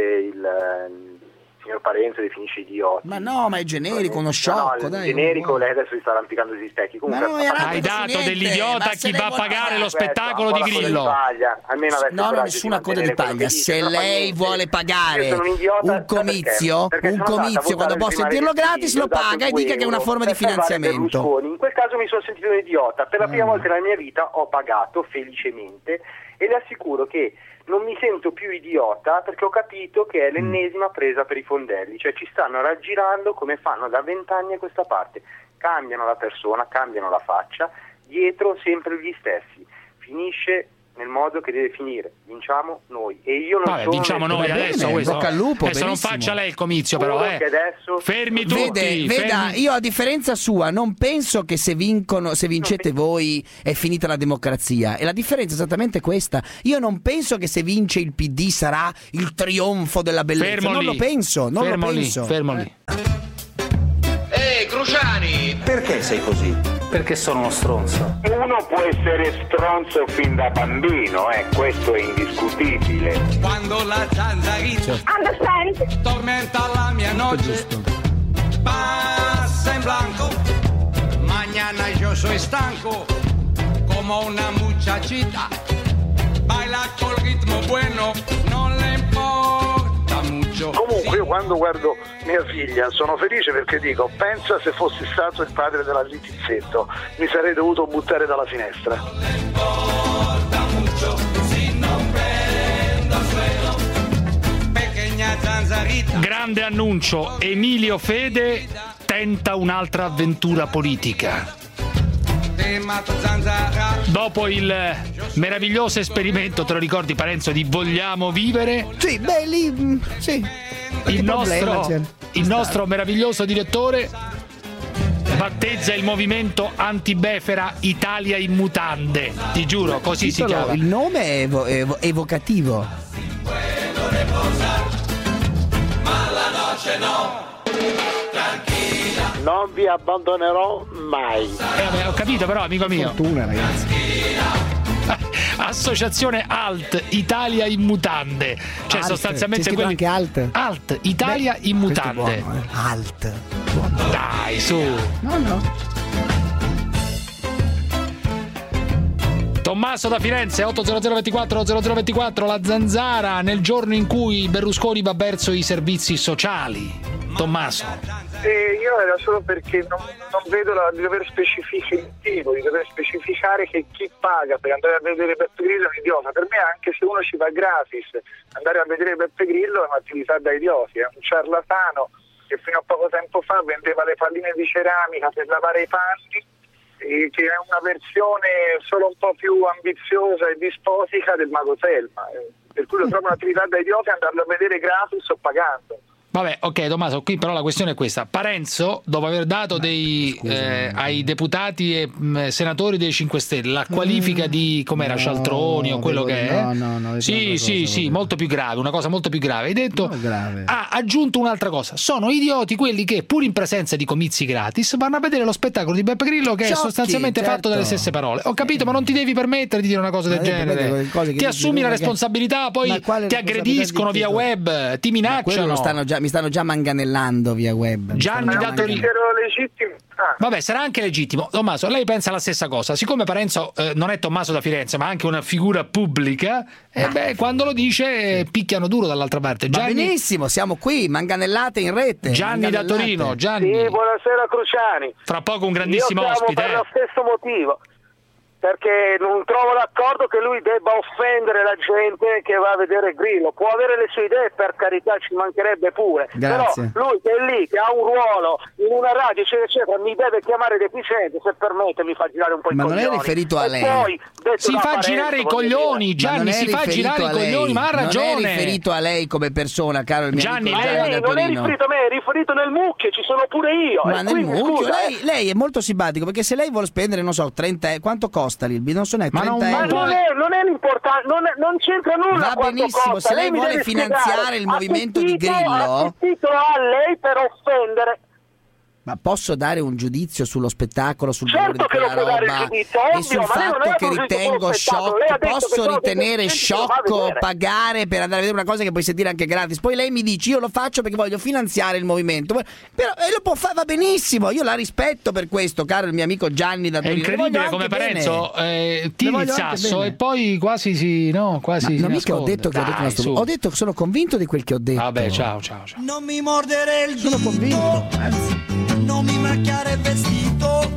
il signor Parenzo definisce idiota. Ma no, ma è generico, uno sciocco, dai. Generico, lei adesso si sta arrampicando sugli specchi. Comunque, hai dato dell'idiota a chi va a pagare lo spettacolo di Grillo. No, nessuna coda di paglia. Se lei vuole pagare un comizio, quando può sentirlo gratis lo paga e dica che è una forma di finanziamento. In quel caso mi sono sentito un idiota. Per la prima volta nella mia vita ho pagato felicemente e le assicuro che non mi sento più idiota, perché ho capito che è l'ennesima presa per i fondelli, cioè ci stanno raggirando come fanno da 20 anni a questa parte, cambiano la persona, cambiano la faccia, dietro sempre gli stessi, finisce nel modo che deve finire. Vinciamo noi. E io non sono vinciamo noi adesso. bocca al lupo, adesso non faccia lei il comizio, però. Che adesso... Fermi tutti. Veda, io a differenza sua non penso che se vincete voi è finita la democrazia. E la differenza è esattamente questa. Io non penso che se vince il PD sarà il trionfo della bellezza. Non lo penso. Fermo lì. Cruciani! Perché sei così? Perché sono uno stronzo. Uno può essere stronzo fin da bambino, questo è indiscutibile. Quando la zanzarita tormenta la mia noche, passa in blanco, mañana yo soy stanco, como una muchachita, baila col ritmo bueno, non le importa mucho. Comunque io quando guardo mia figlia sono felice perché dico, pensa se fossi stato il padre della Littizzetto, mi sarei dovuto buttare dalla finestra. Grande annuncio, Emilio Fede tenta un'altra avventura politica. Dopo il meraviglioso esperimento, te lo ricordi Parenzo, di Vogliamo Vivere? Sì, beh lì sì. Il nostro meraviglioso direttore battezza il movimento antibefera Italia in Mutande. Ti giuro, così si chiama. Il nome è evocativo. Ma la noce no, tranquilla. Non vi abbandonerò mai. Ho capito però, amico mio. Fortuna, ragazzi. Associazione ALT Italia in Mutande, cioè Alt, sostanzialmente c'è quelli anche ALT Italia in Mutande. Buono, ALT. Dai, su. No. Tommaso da Firenze, 80024 la zanzara nel giorno in cui Berlusconi va verso i servizi sociali. Tommaso. Io era solo perché non vedo di dover specificare che chi paga per andare a vedere Beppe Grillo è un idiota. Per me, anche se uno ci va gratis, andare a vedere Beppe Grillo è un'attività da idioti, è un ciarlatano che fino a poco tempo fa vendeva le palline di ceramica per lavare i panni, che è una versione solo un po' più ambiziosa e dispotica del Mago Selma, per cui lo trovo un'attività da idioti andarlo a vedere gratis o pagando. Vabbè, ok Tommaso, qui però la questione è questa. Parenzo, dopo aver dato ai deputati e senatori dei 5 Stelle la qualifica di com'era Cialtroni o quello che è, sì, molto più grave, una cosa molto più grave, hai detto, ha aggiunto un'altra cosa: sono idioti quelli che pur in presenza di comizi gratis vanno a vedere lo spettacolo di Beppe Grillo che è sostanzialmente fatto dalle stesse parole. Ho capito, ma non ti devi permettere di dire una cosa del genere, ti assumi la responsabilità, poi ti aggrediscono via web, ti minacciano. Mi stanno già manganellando via web. Gianni da Torino. Vabbè, sarà anche legittimo. Tommaso, lei pensa la stessa cosa. Siccome Parenzo non è Tommaso da Firenze, ma anche una figura pubblica, quando lo dice picchiano duro dall'altra parte. Va benissimo, siamo qui, manganellate in rete. Gianni da Torino. Gianni. Sì, buonasera Cruciani. Fra poco un grandissimo ospite. Per lo stesso motivo. Perché non trovo d'accordo che lui debba offendere la gente che va a vedere Grillo. Può avere le sue idee, per carità, ci mancherebbe pure. Grazie. Però lui che è lì, che ha un ruolo in una radio, eccetera, mi deve chiamare deficiente, se permette, mi fa girare un po' i coglioni. Ma non è riferito a lei. Poi, si fa girare i coglioni, Gianni, si fa girare i coglioni, ma ha ragione. Non è riferito a lei come persona, caro il mio Gianni, amico Gianni da non è Torino. riferito a me, è riferito nel mucchio, ci sono pure io. Ma nel mucchio, scusa, lei è molto simpatico, perché se lei vuole spendere, non so, 30 quanto costa l'Ilbi? Non so neanche. Ma non è l'importante, non c'entra nulla. Va benissimo, costa. se lei vuole finanziare il movimento di Grillo. Che titolo ha lei per offendere? Ma posso dare un giudizio sullo spettacolo, sul certo valore di quella roba e sul fatto che ritengo sciocco? Posso ritenere sciocco pagare per andare a vedere una cosa che puoi sentire anche gratis? Poi lei mi dice io lo faccio perché voglio finanziare il movimento, però lo può fare, va benissimo, io la rispetto per questo, caro il mio amico Gianni da Torino. È incredibile come Parenzo tira il sasso e poi quasi non mica ho detto che ho detto che sono convinto di quel che ho detto. Vabbè, ciao. Non mi mordere il dito, sono convinto, non mi macchiare il vestito.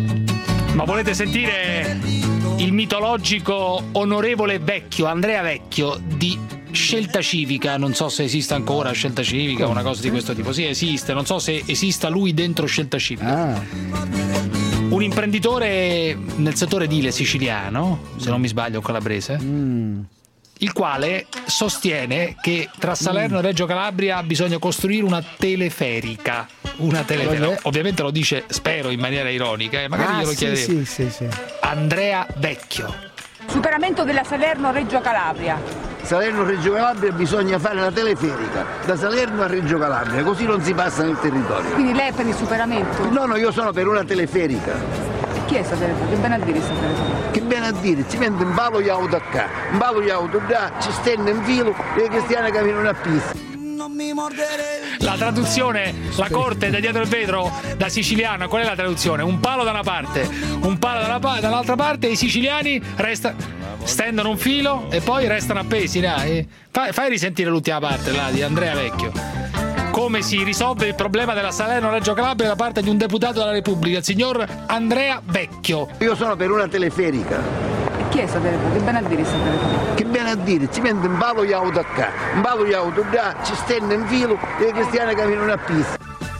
Ma volete sentire il mitologico onorevole Vecchio, Andrea Vecchio di Scelta Civica? Non so se esiste ancora Scelta Civica o una cosa di questo tipo. Sì, esiste, non so se esista lui dentro Scelta Civica. un imprenditore nel settore edile siciliano, se non mi sbaglio, calabrese, il quale sostiene che tra Salerno e Reggio Calabria bisogna costruire una teleferica. Ovviamente lo dice, spero, in maniera ironica, magari glielo chiederemo. Sì. Andrea Vecchio. Superamento della Salerno-Reggio Calabria. Salerno-Reggio Calabria bisogna fare la teleferica da Salerno a Reggio Calabria, così non si passa nel territorio. Quindi lei è per il superamento? No, io sono per una teleferica. Chi è sta teleferica? Che bene a dire sta teleferica? Che bene a dire, ci mette un palo di auto a qua, un palo di auto là, ci stende in filo e i cristiani camminano a pista. La traduzione, la corte da dietro il vetro da siciliano, qual è la traduzione? Un palo da una parte, un palo dall'altra parte, e i siciliani stendono un filo e poi restano appesi. Dai. Fai risentire l'ultima parte là di Andrea Vecchio. Come si risolve il problema della Salerno-Reggio Calabria da parte di un deputato della Repubblica, il signor Andrea Vecchio. Io sono per una teleferica. Chi è sta teleferica? Che bene a dire sta teleferica? Che bene a dire, ci mette un palo di auto a qua, un palo di auto là, ci stende in filo e i cristiani camminano a pista.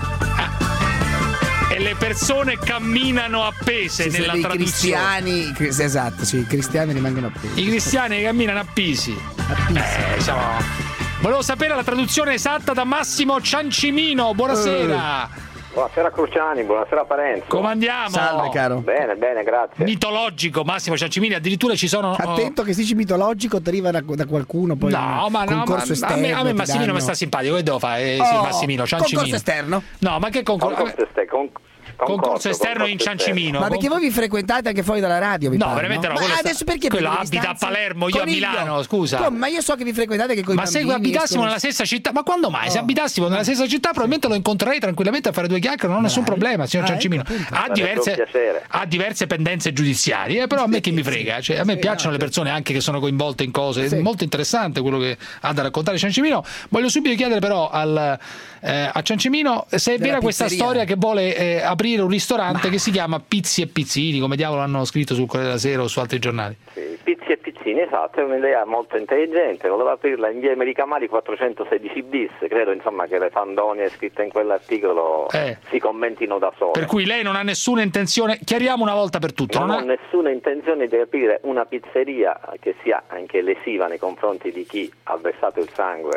E le persone camminano appese nella traduzione. I cristiani rimangono appesi. I cristiani camminano appesi. Volevo sapere la traduzione esatta da Massimo Ciancimino. Buonasera. Buonasera Cruciani, buonasera Parenzo. Come andiamo? Salve caro. Bene, grazie. Mitologico Massimo Ciancimini, addirittura ci sono... Attento che se dici mitologico ti arriva da qualcuno poi. No, ma esterno, a me Massimino mi sta simpatico, che devo fare? Sì, Massimino Ciancimino. Concorso esterno? No, ma che concorso esterno in Ciancimino. Ma perché voi vi frequentate anche fuori dalla radio? No, veramente no. Adesso perché quello abita a Palermo, io a Milano, scusa. Ma io so che vi frequentate che coi bambini. Ma se abitassimo nella stessa città, ma quando mai? Se abitassimo nella stessa città, probabilmente lo incontrerei tranquillamente a fare due chiacchiere, non ho nessun problema, signor Ciancimino. Ha diverse pendenze giudiziarie, però a me che mi frega. Cioè, a me piacciono le persone anche che sono coinvolte in cose. È molto interessante quello che ha da raccontare Ciancimino. Voglio subito chiedere però a Ciancimino se è vera questa storia che vuole aprire un ristorante che si chiama Pizzi e Pizzini, come diavolo hanno scritto sul Corriere della Sera o su altri giornali. Sì, Pizzi e Pizzini, esatto, è un'idea molto intelligente, voleva aprirla in via Americamari 416 bis, credo insomma che le fandonie scritte in quell'articolo si commentino da sole. Per cui lei non ha nessuna intenzione, chiariamo una volta per tutte. Non ho nessuna intenzione di aprire una pizzeria che sia anche lesiva nei confronti di chi ha versato il sangue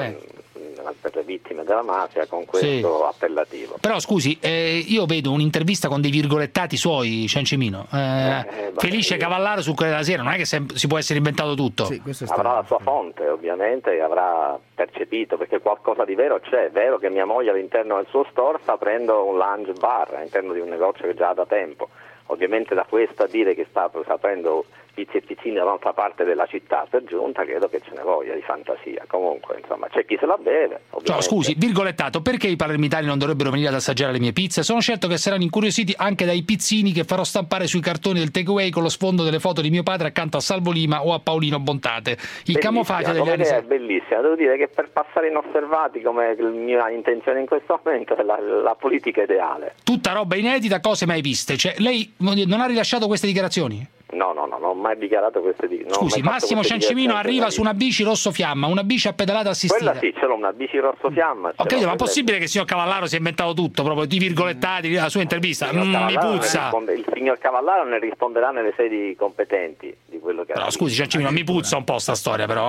per le vittime della mafia con questo appellativo. Però scusi, io vedo un'intervista con dei virgolettati suoi, Ciancimino. Felice Cavallaro sul Corriere della Sera, non è che si può essere inventato tutto. Avrà la sua fonte ovviamente, avrà percepito, perché qualcosa di vero c'è. È vero che mia moglie all'interno del suo store sta aprendo un lounge bar all'interno di un negozio che già ha da tempo. Ovviamente da questo a dire che sta aprendo Pizzi e Pizzini dall'altra parte della città per giunta, credo che ce ne voglia di fantasia. Comunque insomma c'è chi se la beve. No, scusi, virgolettato, perché i palermitani non dovrebbero venire ad assaggiare le mie pizze? Sono certo che saranno incuriositi anche dai pizzini che farò stampare sui cartoni del takeaway con lo sfondo delle foto di mio padre accanto a Salvo Lima o a Paolino Bontate. Il camouflage degli anni è bellissima, devo dire che per passare inosservati, come la mia intenzione in questo momento, è la politica ideale. Tutta roba inedita, cose mai viste. Cioè, lei non ha rilasciato queste dichiarazioni? No, non ho mai dichiarato queste dichiarazioni. Scusi, Massimo Ciancimino arriva su una bici rosso fiamma, una bici a pedalata assistita. Quella sì, ce l'ho, una bici rosso fiamma. Ok, ma è possibile che il signor Cavallaro si è inventato tutto, proprio di virgolettati, la sua intervista? Mi puzza. Il signor Cavallaro ne risponderà nelle sedi competenti di quello che ha. No, scusi Ciancimino, mi puzza un po' sta storia però,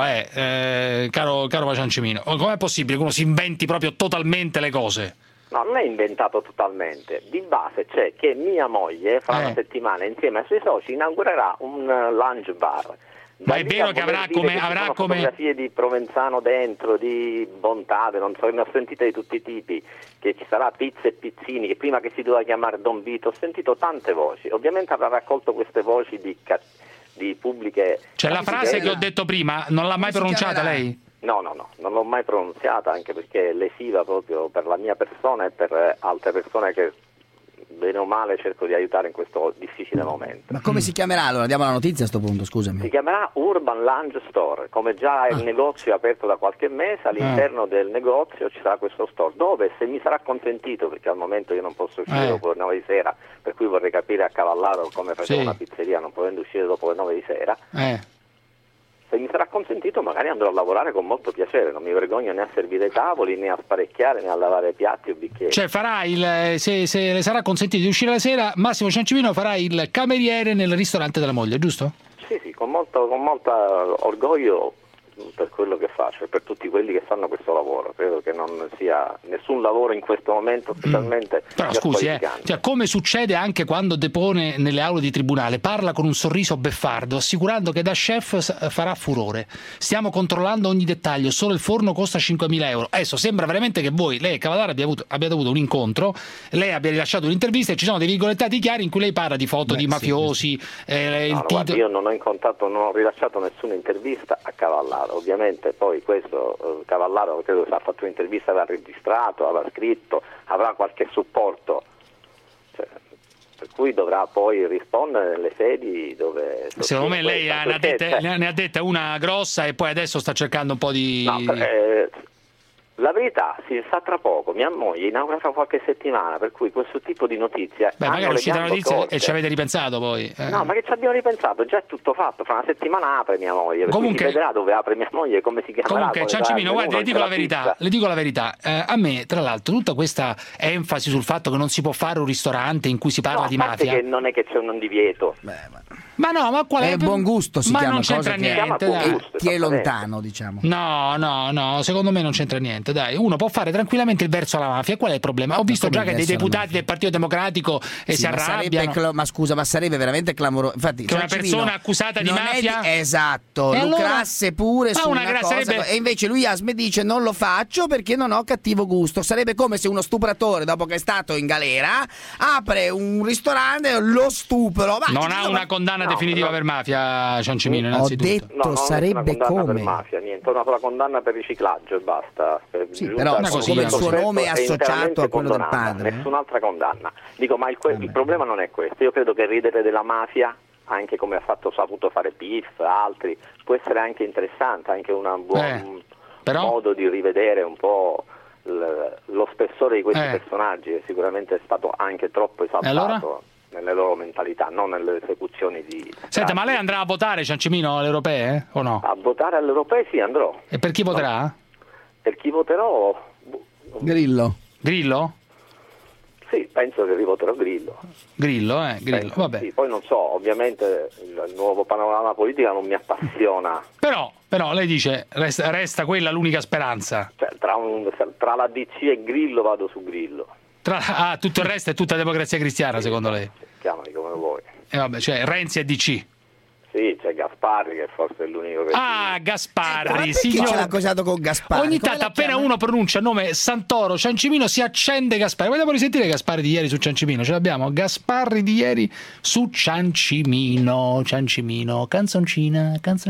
caro Ciancimino. Com'è possibile che uno si inventi proprio totalmente le cose? No, non è inventato totalmente. Di base c'è che mia moglie fra una settimana insieme ai suoi soci inaugurerà un lounge bar. Ma è vero che avrà come fotografie di Provenzano dentro, di Bontate, non so, ne ho sentite di tutti i tipi, che ci sarà Pizza e Pizzini, che prima che si doveva chiamare Don Vito, ho sentito tante voci. Ovviamente avrà raccolto queste voci di pubbliche. Cioè la frase che ho detto prima non l'ha mai pronunciata lei? No, non l'ho mai pronunciata, anche perché è lesiva proprio per la mia persona e per altre persone che bene o male cerco di aiutare in questo difficile momento. Ma come si chiamerà? Allora diamo la notizia a sto punto, scusami. Si chiamerà Urban Lounge Store, come già il negozio è aperto da qualche mese, all'interno del negozio ci sarà questo store, dove se mi sarà consentito, perché al momento io non posso uscire dopo le 9 di sera, per cui vorrei capire a Cavallaro come faceva una pizzeria non potendo uscire dopo le 9 di sera. se mi sarà consentito magari andrò a lavorare con molto piacere, non mi vergogno né a servire i tavoli, né a sparecchiare, né a lavare piatti o bicchieri. Cioè se le sarà consentito di uscire la sera, Massimo Ciancimino farà il cameriere nel ristorante della moglie, giusto? Sì, con molto orgoglio per quello che faccio e per tutti quelli che fanno questo lavoro. Credo che non sia nessun lavoro in questo momento specialmente Però scusi, cioè, come succede anche quando depone nelle aule di tribunale, parla con un sorriso beffardo assicurando che da chef farà furore, stiamo controllando ogni dettaglio, solo il forno costa 5.000 euro. Adesso sembra veramente che lei e Cavallaro abbiate avuto un incontro, lei abbia rilasciato un'intervista e ci sono dei virgolettati chiari in cui lei parla di foto di mafiosi. Guarda, io non ho rilasciato nessuna intervista a Cavallaro. Ovviamente poi questo Cavallaro credo che ha fatto un'intervista, avrà registrato, avrà scritto, avrà qualche supporto, per cui dovrà poi rispondere nelle sedi dove... Secondo me lei ne ha detta una grossa e poi adesso sta cercando un po' di... La verità si sa tra poco, mia moglie inaugura fra qualche settimana, per cui questo tipo di notizie... magari è uscita la notizia e ci avete ripensato poi. No, ma che ci abbiamo ripensato? Già è tutto fatto, fra una settimana apre mia moglie, comunque si vedrà dove apre mia moglie e come si chiamerà. Comunque Ciancimino, guardi, le dico la verità, a me tra l'altro tutta questa enfasi sul fatto che non si può fare un ristorante in cui si parla di mafia... che non è che c'è un divieto. Ma no, ma qual è? Buon gusto si chiama, non c'entra niente, ti è lontano, diciamo. No, secondo me non c'entra niente, dai. Uno può fare tranquillamente il verso alla mafia, qual è il problema? Ho visto già che dei deputati del Partito Democratico si arrabbiano. Ma scusa, ma sarebbe veramente clamoroso. Infatti, che una persona accusata di mafia? Esatto, lucrasse pure su una cosa. E invece lui Asme dice non lo faccio perché non ho cattivo gusto. Sarebbe come se uno stupratore, dopo che è stato in galera, apre un ristorante, lo stupro. Non ha una condanna definitiva per mafia, Ciancimino, innanzitutto. Ho detto sarebbe come per mafia, niente, una sola condanna per riciclaggio e basta. Però come il suo nome è associato a quello del padre. Nessun'altra condanna. Dico, ma il problema non è questo. Io credo che ridere della mafia, anche come ha saputo fare Piff, altri, può essere anche interessante, anche un buon modo di rivedere un po' lo spessore di questi personaggi, che sicuramente è stato anche troppo esaltato nelle loro mentalità, non nelle esecuzioni di... Senta, ma lei andrà a votare, Ciancimino, alle europee o no? A votare alle europee sì, andrò. E per chi voterà? Per chi voterò? Grillo. Grillo? Sì, penso che rivoterò Grillo. Grillo, vabbè. Sì, poi non so, ovviamente il nuovo panorama politica non mi appassiona. Però lei dice resta quella l'unica speranza. Cioè, tra la DC e Grillo vado su Grillo. Tutto il resto è tutta Democrazia Cristiana, secondo lei? Chiamali come vuoi. Vabbè, cioè Renzi e DC. Sì, c'è Gasparri che forse è l'unico che... Gasparri, signore. Ce l'ha accusato con Gasparri. Ogni tanto appena uno pronuncia il nome Santoro, Ciancimino, si accende Gasparri. Vogliamo risentire Gasparri di ieri su Ciancimino? Ce l'abbiamo? Gasparri di ieri su Ciancimino, canzoncina.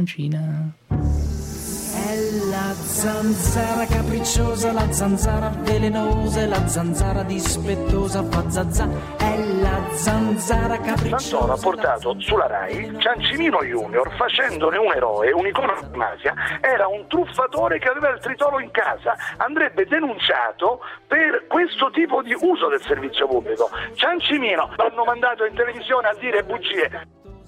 È la zanzara capricciosa, la zanzara velenosa, la zanzara dispettosa, fa zazza. È la zanzara capricciosa. Santoro ha portato sulla Rai Ciancimino Junior facendone un eroe, un'icona di mafia. Era un truffatore che aveva il tritolo in casa. Andrebbe denunciato per questo tipo di uso del servizio pubblico. Ciancimino l'hanno mandato in televisione a dire bugie.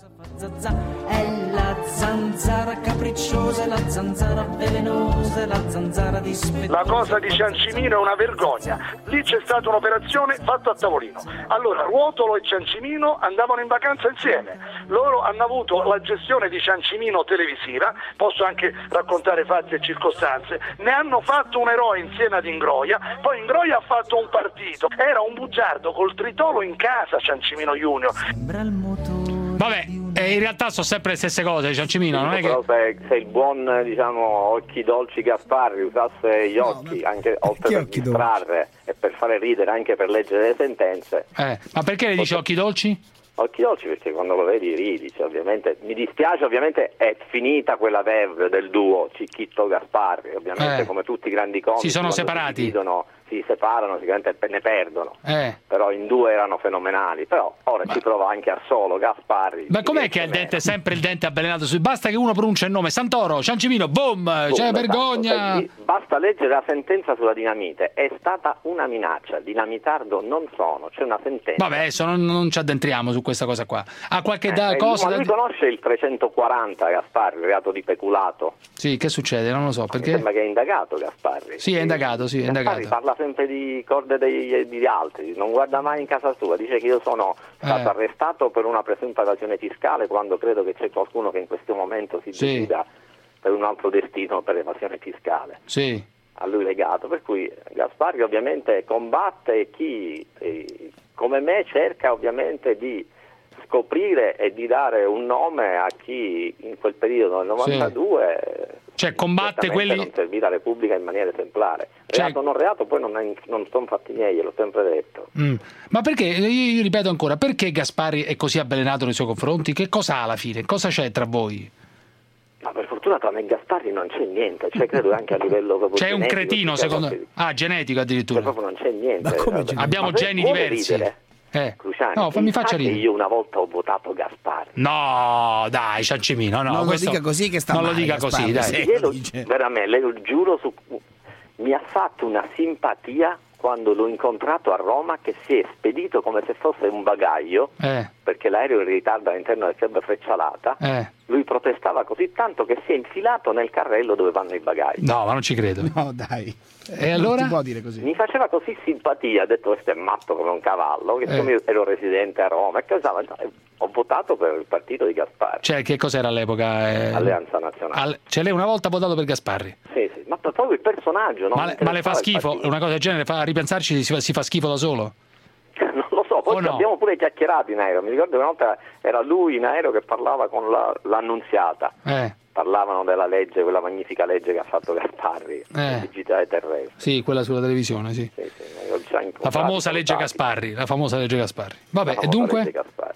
È la zanzara capricciosa, la zanzara velenosa, la zanzara dispettosa. La cosa di Ciancimino è una vergogna. Lì c'è stata un'operazione fatta a tavolino. Allora Ruotolo e Ciancimino andavano in vacanza insieme. Loro hanno avuto la gestione di Ciancimino televisiva, posso anche raccontare fatti e circostanze. Ne hanno fatto un eroe insieme ad Ingroia, poi Ingroia ha fatto un partito. Era un bugiardo col tritolo in casa Ciancimino Junior. Sembra il motore. Vabbè, in realtà sono sempre le stesse cose, Ciancimino, non è che... Però se il buon, occhi dolci Gasparri usasse gli occhi, anche oltre per distrarre e per fare ridere, anche per leggere le sentenze... ma perché le dice occhi dolci? Occhi dolci perché quando lo vedi ridi, ovviamente. Mi dispiace, ovviamente è finita quella verve del duo Cicchitto-Gasparri, ovviamente come tutti i grandi comici. Si sono separati. si separano, sicuramente ne perdono, però in due erano fenomenali, però ora ci prova anche a solo Gasparri. Ma com'è che è sempre il dente avvelenato? Basta che uno pronuncia il nome Santoro, Ciancimino, boom, c'è vergogna. Basta leggere la sentenza sulla dinamite, è stata una minaccia, dinamitardo non sono, c'è una sentenza. Vabbè, adesso non ci addentriamo su questa cosa qua. Ha qualche cosa? Ma lui conosce il 340 Gasparri, il reato di peculato? Sì, che succede? Non lo so, perché? Mi sembra che è indagato Gasparri. Sì, è indagato, sì, è indagato. Gasparri parla sempre di corde di altri, non guarda mai in casa sua, dice che io sono stato arrestato per una presunta evasione fiscale quando credo che c'è qualcuno che in questo momento si decida per un altro destino per evasione fiscale. Sì. A lui legato, per cui Gasparri ovviamente combatte chi come me cerca ovviamente di scoprire e di dare un nome a chi in quel periodo nel 92 cioè combatte quelli non servì la Repubblica in maniera esemplare. Reato non reato poi non sono fatti miei, l'ho sempre detto. Ma perché, io ripeto ancora, perché Gasparri è così avvelenato nei suoi confronti? Che cosa ha alla fine? Cosa c'è tra voi? Ma per fortuna tra me e Gasparri non c'è niente, cioè credo anche a livello proprio c'è un cretino secondo me. Genetico addirittura. Proprio non c'è niente. Abbiamo geni diversi. Cruciani, no, mi faccia ridere. Io una volta ho votato Gasparri. No, dai, Ciancimino, no. Non lo dica così che sta non male. Non lo dica Gasparri, così, dai. Veramente, le lo giuro, mi ha fatto una simpatia quando l'ho incontrato a Roma, che si è spedito come se fosse un bagaglio, perché l'aereo in ritardo all'interno del club Freccialata. Lui protestava così tanto che si è infilato nel carrello dove vanno i bagagli. No, ma non ci credo. No, dai. E allora? Non si può dire così. Mi faceva così simpatia, ha detto questo è matto come un cavallo, che io ero residente a Roma e pensavo, ho votato per il partito di Gasparri. Cioè, che cos'era all'epoca? Alleanza Nazionale. Cioè lei una volta ha votato per Gasparri? Sì, ma proprio il personaggio. Ma le fa schifo? Una cosa del genere, a ripensarci si fa schifo da solo? Non lo so, poi abbiamo pure chiacchierato in aereo. Mi ricordo che una volta era lui in aereo che parlava con l'annunziata. Parlavano della legge, quella magnifica legge che ha fatto Gasparri, digitale terrestre. Sì, quella sulla televisione, sì. La famosa legge Gasparri, Vabbè, e dunque?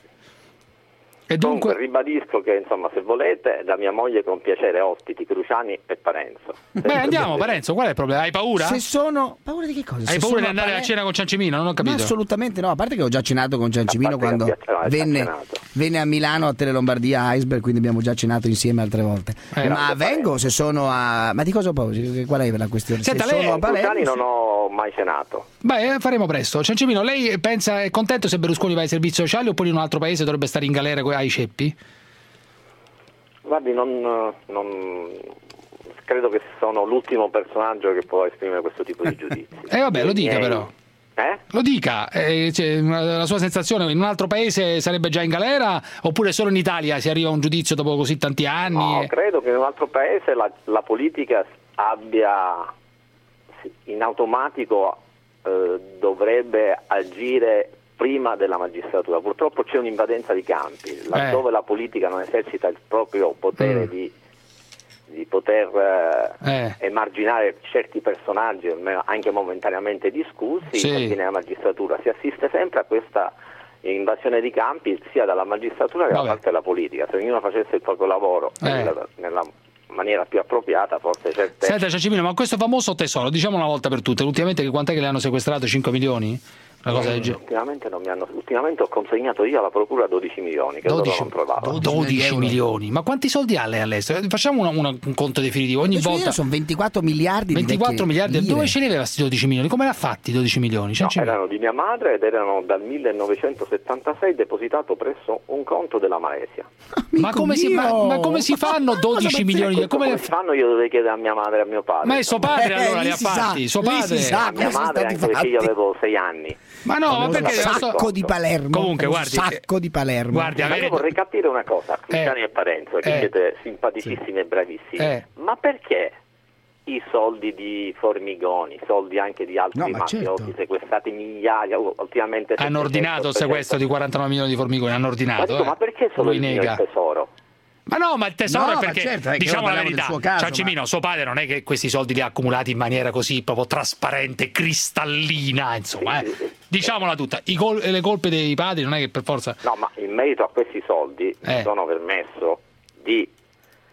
E dunque ribadisco che insomma se volete da mia moglie con piacere ospiti Cruciani e Parenzo. Beh andiamo Parenzo, qual è il problema? Hai paura? Se sono paura di che cosa? Hai paura di andare a cena con Ciancimino? Non ho capito. Ma assolutamente no, a parte che ho già cenato con Ciancimino quando venne a Milano a Tele Lombardia Iceberg, quindi abbiamo già cenato insieme altre volte. Ma vengo se sono a ma di cosa ho paura? Qual è la questione? Senta, se sono a Cruciani non ho mai cenato. Beh, faremo presto. Ciancimino, lei pensa è contento se Berlusconi va ai servizi sociali oppure in un altro paese dovrebbe stare in galera ai ceppi? Guardi, non credo che sono l'ultimo personaggio che può esprimere questo tipo di giudizio. Vabbè, lo dica però. Lo dica, cioè, la sua sensazione in un altro paese sarebbe già in galera oppure solo in Italia si arriva a un giudizio dopo così tanti anni? No, credo che in un altro paese la politica abbia in automatico dovrebbe agire prima della magistratura. Purtroppo c'è un'invadenza di campi, laddove la politica non esercita il proprio potere di poter emarginare certi personaggi, almeno anche momentaneamente discussi, viene la magistratura. Si assiste sempre a questa invasione di campi sia dalla magistratura che da parte della politica. Se ognuno facesse il proprio lavoro nella maniera più appropriata, forse certe... Senta Ciancimino, ma questo famoso tesoro, diciamo una volta per tutte, ultimamente quant'è che le hanno sequestrato? 5 milioni? Una cosa del genere. Ultimamente ho consegnato io alla procura 12 milioni che 12 milioni. Ma quanti soldi ha lei all'estero? Facciamo un conto definitivo ogni volta. Sono 24 miliardi 24 miliardi. Dove ce ne aveva questi 12 milioni? Come l'ha fatti i 12 milioni? No, erano di mia madre ed erano dal 1976 depositato presso un conto della Malesia. Ma come si fanno 12 milioni? Come si fanno? Io dovevo chiedere a mia madre e a mio padre. Ma è suo padre allora li ha fatti? Suo padre? A mia madre anche perché io avevo 6 anni. Ma no, ma perché sacco di Palermo. Comunque, guardi, sacco di Palermo. Guardi, io vorrei capire una cosa, Cruciani e Parenzo, che siete simpaticissimi e bravissimi. Ma perché i soldi di Formigoni, soldi anche di altri mafiosi sequestrati migliaia, ultimamente hanno ordinato il sequestro di 49 milioni di Formigoni, hanno ordinato. Ma perché solo il mio tesoro? Ma no, ma il tesoro è perché, diciamo la verità, Ciancimino, suo padre non è che questi soldi li ha accumulati in maniera così proprio trasparente, cristallina, insomma, diciamola tutta, le colpe dei padri non è che per forza... No, ma in merito a questi soldi mi sono permesso di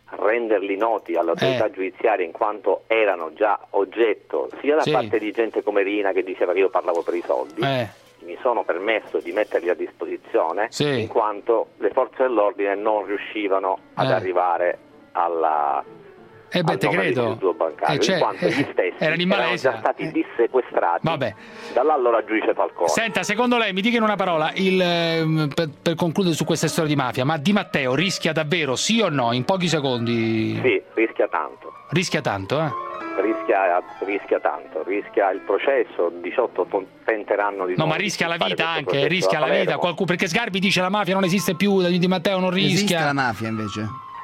renderli noti all'autorità giudiziaria in quanto erano già oggetto sia da parte di gente come Rina che diceva che io parlavo per i soldi, mi sono permesso di metterli a disposizione in quanto le forze dell'ordine non riuscivano ad arrivare al te credo. D'istituto bancario, in quanto gli stessi erano già stati dissequestrati dall'allora giudice Falcone. Senta, secondo lei, mi dica in una parola, per concludere su questa storia di mafia, ma Di Matteo rischia davvero, sì o no, in pochi secondi? Sì, rischia tanto. Rischia tanto, Rischia tanto, rischia il processo, 18 tenteranno di... No, ma rischia la vita anche, rischia la vita, perché Sgarbi dice la mafia non esiste più, Di Matteo non rischia. Esiste la mafia invece?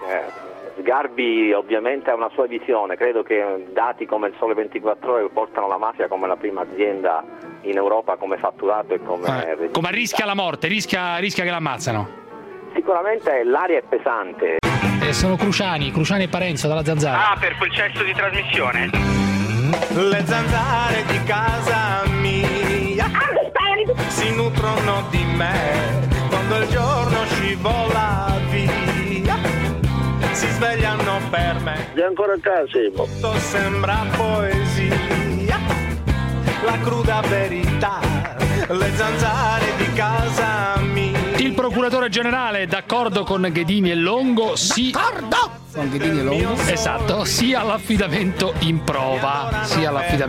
Sgarbi ovviamente ha una sua visione, credo che dati come il Sole 24 Ore portano la mafia come la prima azienda in Europa come fatturato e come... Come rischia la morte, rischia che l'ammazzano? Sicuramente l'aria è pesante. Sono Cruciani e Parenzo dalla Zanzara. Ah, per quel cesso di trasmissione? Le zanzare di casa mia si nutrono di me quando il giorno scivola via, si svegliano per me. Sei ancora a casa? Tutto sembra poesia, la cruda verità, le zanzare di casa mia. Il procuratore generale d'accordo con Ghedini e Longo, sì. D'accordo con Ghedini e Longo? Esatto, sia all'affidamento in prova. D'accordo!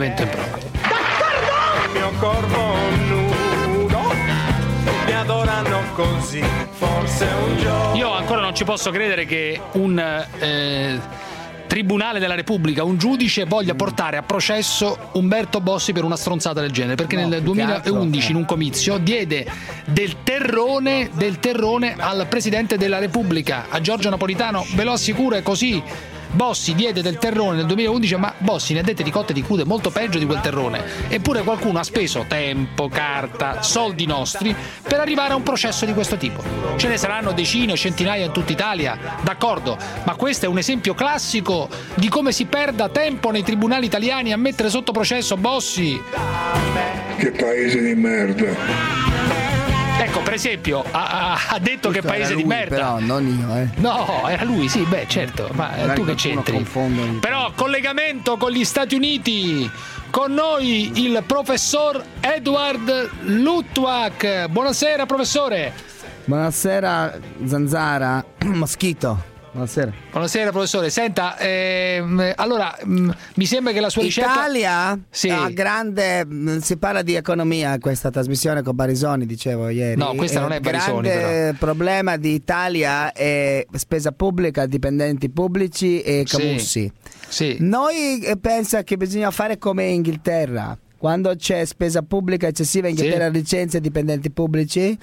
Il mio corpo nudo, mi adorano così, forse un giorno. Io ancora non ci posso credere che un Tribunale della Repubblica, un giudice voglia portare a processo Umberto Bossi per una stronzata del genere, perché nel 2011 in un comizio diede del terrone al Presidente della Repubblica, a Giorgio Napolitano, ve lo assicuro, è così. Bossi diede del terrone nel 2011, ma Bossi ne ha dette di cotte e di crude molto peggio di quel terrone. Eppure qualcuno ha speso tempo, carta, soldi nostri per arrivare a un processo di questo tipo. Ce ne saranno decine, centinaia in tutta Italia, d'accordo, ma questo è un esempio classico di come si perda tempo nei tribunali italiani a mettere sotto processo Bossi. Che paese di merda. Ecco, per esempio, ha detto che paese lui, di merda. Però non io, No, era lui, sì, certo, ma tu che c'entri? Però collegamento con gli Stati Uniti. Con noi il professor Edward Luttwak. Buonasera, professore. Buonasera, Zanzara. Moschito. Buonasera professore. Senta, allora mi sembra che la sua ricerca... Italia ha grande... Si parla di economia in questa trasmissione con Barisoni, dicevo ieri. No, questa non è Barisoni. Il grande problema di Italia è spesa pubblica, dipendenti pubblici e Camussi. Sì. Noi pensa che bisogna fare come in Inghilterra. Quando c'è spesa pubblica eccessiva, Inghilterra licenzia dipendenti pubblici.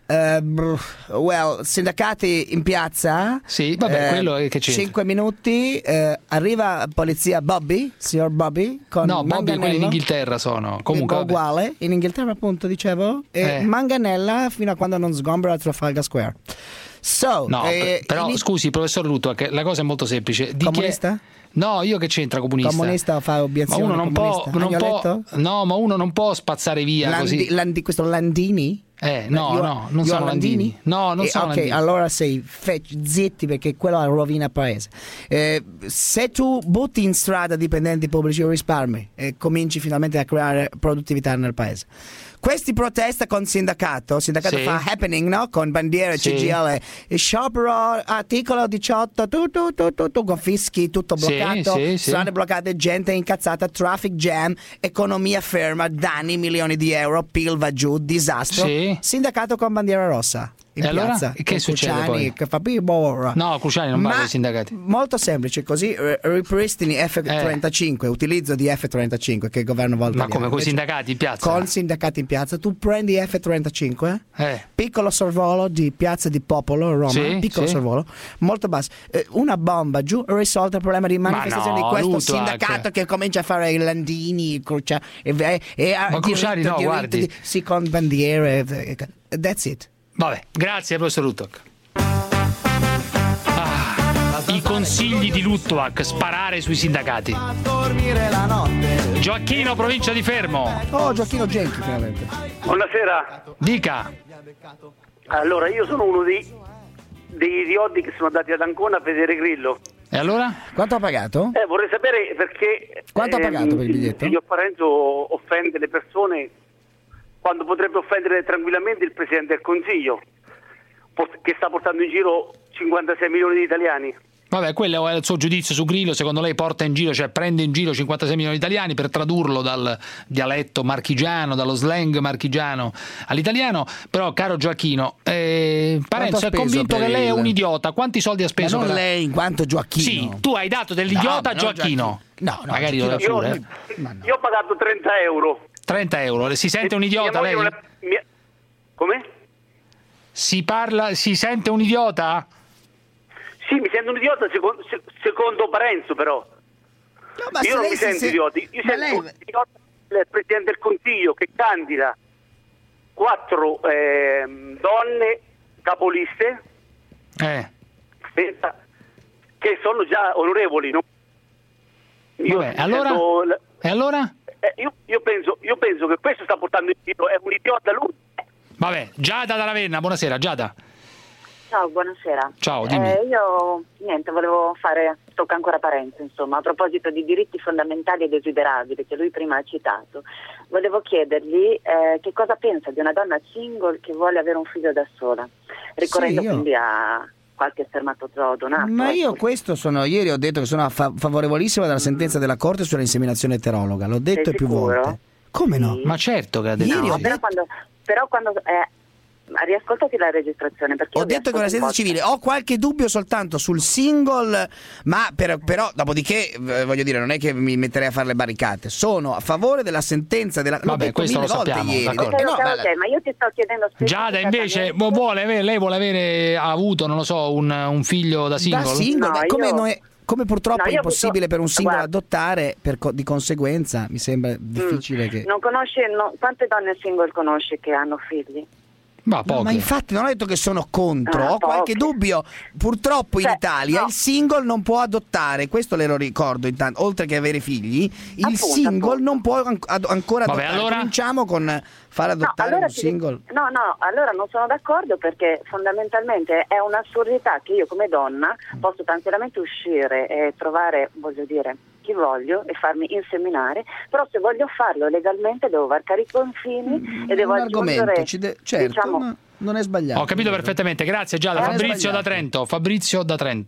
Sindacati in piazza. Sì, vabbè, quello è che c'entra. 5 minuti, arriva polizia signor Bobby con Bobby quelli in Inghilterra sono. Comunque uguale, in Inghilterra appunto dicevo, manganella fino a quando non sgombra Trafalgar Square. Però scusi, professor Luttwak, la cosa è molto semplice. Comunista? No, io che c'entra comunista? Comunista fa obiezione. Ma uno non può, ma uno non può spazzare via così. Questo Landini? Non sono Landini. No, non sono Landini. Ok, allora zitti perché quello rovina il paese. Se tu butti in strada dipendenti pubblici risparmi e cominci finalmente a creare produttività nel paese. Questi protesta con sindacato fa happening, no? Con bandiere, CGL, sciopero, articolo 18, tu con fischi, tutto bloccato, strade bloccate, gente incazzata, traffic jam, economia ferma, danni, milioni di euro, PIL va giù, disastro. Sindacato con bandiera rossa. In piazza, allora? Che succede Cruciani, poi? No, Cruciani non va ai sindacati. Molto semplice, così ripristini F35, utilizzo di F35 che il governo vuole Ma come, con i sindacati in piazza? Con sindacati in piazza, tu prendi F35, piccolo sorvolo di Piazza di Popolo, Roma, piccolo sorvolo, molto basso, una bomba giù, risolto il problema di manifestazione di questo sindacato che comincia a fare i Landini, Cruciani, ma Cruciani no, guardi. Sì, con bandiere, that's it. Vabbè, grazie professor Luttwak. I consigli di Luttwak: sparare sui sindacati. Gioacchino, provincia di Fermo. Gioacchino Genchi finalmente. Buonasera. Dica. Allora, io sono uno degli idioti che sono andati ad Ancona a vedere Grillo. E allora? Quanto ha pagato? Vorrei sapere perché... Quanto ha pagato per il biglietto? Il signor Parenzo offende le persone quando potrebbe offendere tranquillamente il Presidente del Consiglio, che sta portando in giro 56 milioni di italiani. Vabbè, quello è il suo giudizio su Grillo. Secondo lei porta in giro, cioè prende in giro 56 milioni di italiani per tradurlo dal dialetto marchigiano, dallo slang marchigiano all'italiano. Però, caro Gioacchino, Parenzo è convinto che lei è un idiota. Quanti soldi ha speso? Ma non lei, in quanto Gioacchino. Sì, tu hai dato dell'idiota a Gioacchino. No, magari io pure. Io ho pagato 30 euro. 30 euro, si sente un idiota lei? Come? Si sente un idiota? Sì, mi sento un idiota secondo Parenzo, però. No, io non mi sento idiota. Io sento un idiota del Presidente del Consiglio che candida 4 donne capoliste che sono già onorevoli. No? Vabbè, allora? E allora? Io penso che questo sta portando in giro, è un idiota lui. Vabbè, Giada da Ravenna, buonasera, Giada. Ciao, buonasera. Ciao, dimmi. Io volevo tocca ancora Parenzo, insomma, a proposito di diritti fondamentali e desiderabili che lui prima ha citato, volevo chiedergli che cosa pensa di una donna single che vuole avere un figlio da sola, ricorrendo quindi a qualche spermatozoo donato. Ma io ieri ho detto che sono favorevolissima della sentenza della Corte sull'inseminazione eterologa, l'ho detto più volte. Come no? Ma certo che ha detto. No, però quando riascoltati la registrazione, perché ho detto che è una sentenza civile, ho qualche dubbio soltanto sul single, ma però dopodiché voglio dire, non è che mi metterei a fare le barricate, sono a favore della sentenza della... Vabbè, questo lo sappiamo, ieri. Okay, ma io ti sto chiedendo Giada invece lei vuole avere, ha avuto, non lo so, un figlio da single? Da single, come purtroppo è impossibile per un single adottare, di conseguenza mi sembra difficile che... Non conosce, quante donne single conosce che hanno figli? Ma infatti non ho detto che sono contro, ho qualche dubbio. Purtroppo in Italia il single non può adottare, questo le lo ricordo intanto, oltre che avere figli, il single non può ancora adottare. Allora... Cominciamo con far adottare un single. No, allora non sono d'accordo, perché fondamentalmente è un'assurdità che io come donna posso tranquillamente uscire e trovare, voglio dire, chi voglio e farmi inseminare, però se voglio farlo legalmente devo varcare i confini e devo aggiungere, certo, ma non è sbagliato. Ho capito perfettamente, grazie Giada. Fabrizio da Trento. Fabrizio?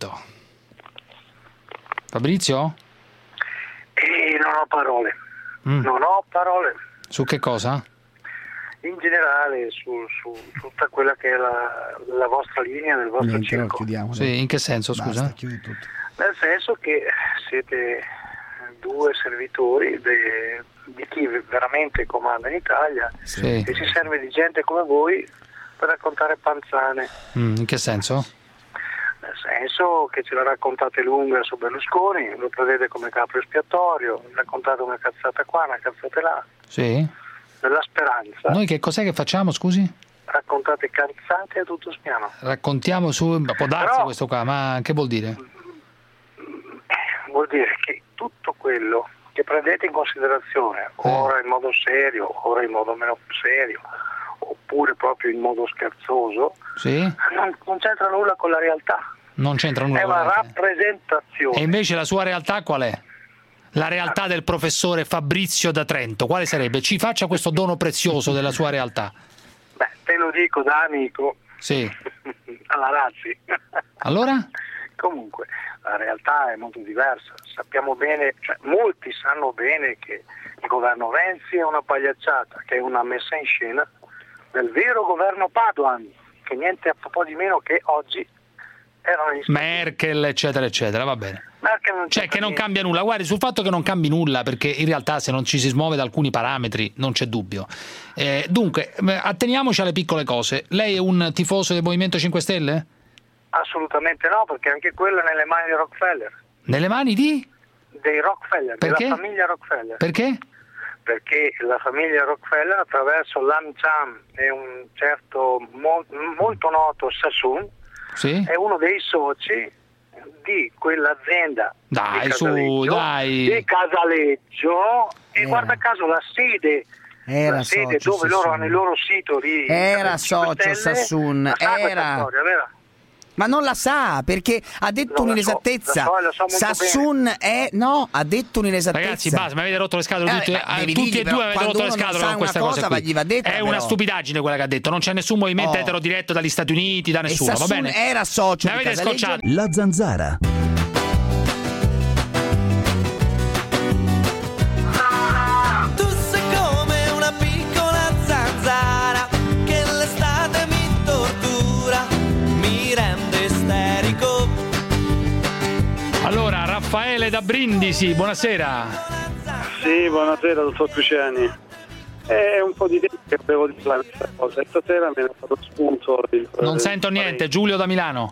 Non ho parole. Non ho parole. Su che cosa? In generale su tutta quella che è la vostra linea del vostro circo. Sì, in che senso, scusa? Basta, chiudi tutto. Nel senso che siete due servitori di chi veramente comanda in Italia, e si serve di gente come voi per raccontare panzane. In che senso? Nel senso che ce la raccontate lunga su Berlusconi, lo prevede come capo espiatorio, raccontate una cazzata qua, una cazzata là. Sì. Nella speranza. Noi che cos'è che facciamo, scusi? Raccontate cazzate a tutto spiano. Raccontiamo può darsi questo qua, ma che vuol dire? Vuol dire che tutto quello che prendete in considerazione, ora in modo serio, ora in modo meno serio, oppure proprio in modo scherzoso, non c'entra nulla con la realtà. Non c'entra nulla. È una rappresentazione. E invece la sua realtà qual è? La realtà del professore Fabrizio da Trento, quale sarebbe? Ci faccia questo dono prezioso della sua realtà. Beh, te lo dico da amico. Sì. Alla Razzi. Allora? Comunque, la realtà è molto diversa. Sappiamo bene, molti sanno bene che il governo Renzi è una pagliacciata, che è una messa in scena del vero governo Padoan, che niente a po' di meno che oggi erano in Merkel, eccetera, eccetera, va bene. Che non cambia nulla. Guardi, sul fatto che non cambi nulla, perché in realtà se non ci si smuove da alcuni parametri non c'è dubbio. Dunque, atteniamoci alle piccole cose. Lei è un tifoso del Movimento 5 Stelle? Assolutamente no, perché anche quello è nelle mani di Rockefeller. Nelle mani dei Rockefeller, perché? Della famiglia Rockefeller. Perché? Perché la famiglia Rockefeller, attraverso l'AmCham e un certo molto noto Sassoon, è uno dei soci di quell'azienda di Casaleggio, e guarda caso la sede dove loro hanno il loro sito di era socio Sassoon, era storia, vera? Ma non la sa, perché ha detto un'inesattezza. Lo so Sassoon è... No, ha detto un'inesattezza. Ragazzi, basta, mi avete rotto le scatole tutti dirgli, e due avete rotto le scatole con questa cosa qui. È una però. Stupidaggine quella che ha detto, non c'è nessun movimento eterodiretto dagli Stati Uniti, da nessuno, va bene? Era socio. Mi avete scocciato. La Zanzara. Tu sei come una piccola zanzara che l'estate mi tortura, mi rende isterico. Allora, Raffaele da Brindisi, buonasera. Sì, buonasera dottor Cruciani. È un po' di tempo che devo dire la stessa cosa e stasera me ne ha fatto spunto. Non sento niente, Giulio da Milano.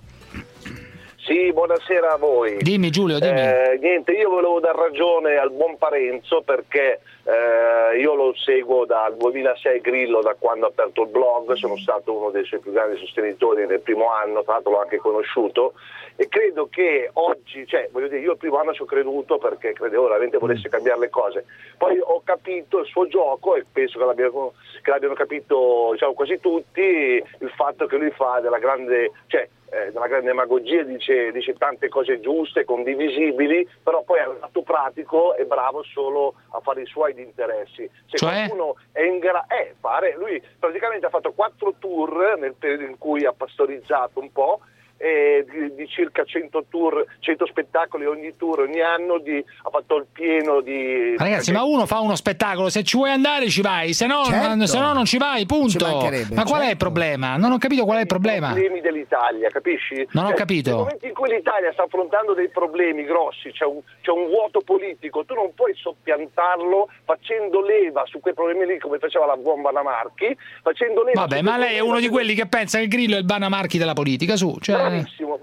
Sì, buonasera a voi. Dimmi Giulio, dimmi. Niente, io volevo dar ragione al buon Parenzo perché io lo seguo dal 2006 Grillo, da quando ha aperto il blog, sono stato uno dei suoi più grandi sostenitori nel primo anno, tra l'altro l'ho anche conosciuto e credo che oggi, cioè voglio dire, io il primo anno ci ho creduto perché credevo veramente volesse cambiare le cose, poi ho capito il suo gioco e penso che l'abbiano capito, diciamo, quasi tutti, il fatto che lui fa della grande, cioè della grande demagogia, dice tante cose giuste, condivisibili, però poi al lato pratico è bravo solo a fare i suoi interessi. Se qualcuno è in fare, lui praticamente ha fatto 4 tour nel periodo in cui ha pastorizzato un po', di circa 100 tour, 100 spettacoli ogni tour, ogni anno, ha fatto il pieno di... Ragazzi, ma uno fa uno spettacolo, se ci vuoi andare ci vai, se no, Certo. se no non ci vai, punto. Ma qual è il problema? Non ho capito qual è il problema. I problemi dell'Italia, capisci? Non ho capito. Nel momento in cui l'Italia sta affrontando dei problemi grossi, c'è un vuoto politico, tu non puoi soppiantarlo facendo leva su quei problemi lì come faceva la buon Banamarchi, facendo leva... Vabbè, ma lei è uno di quelli che pensa che Grillo è il Banamarchi della politica, su, cioè... Bravissimo.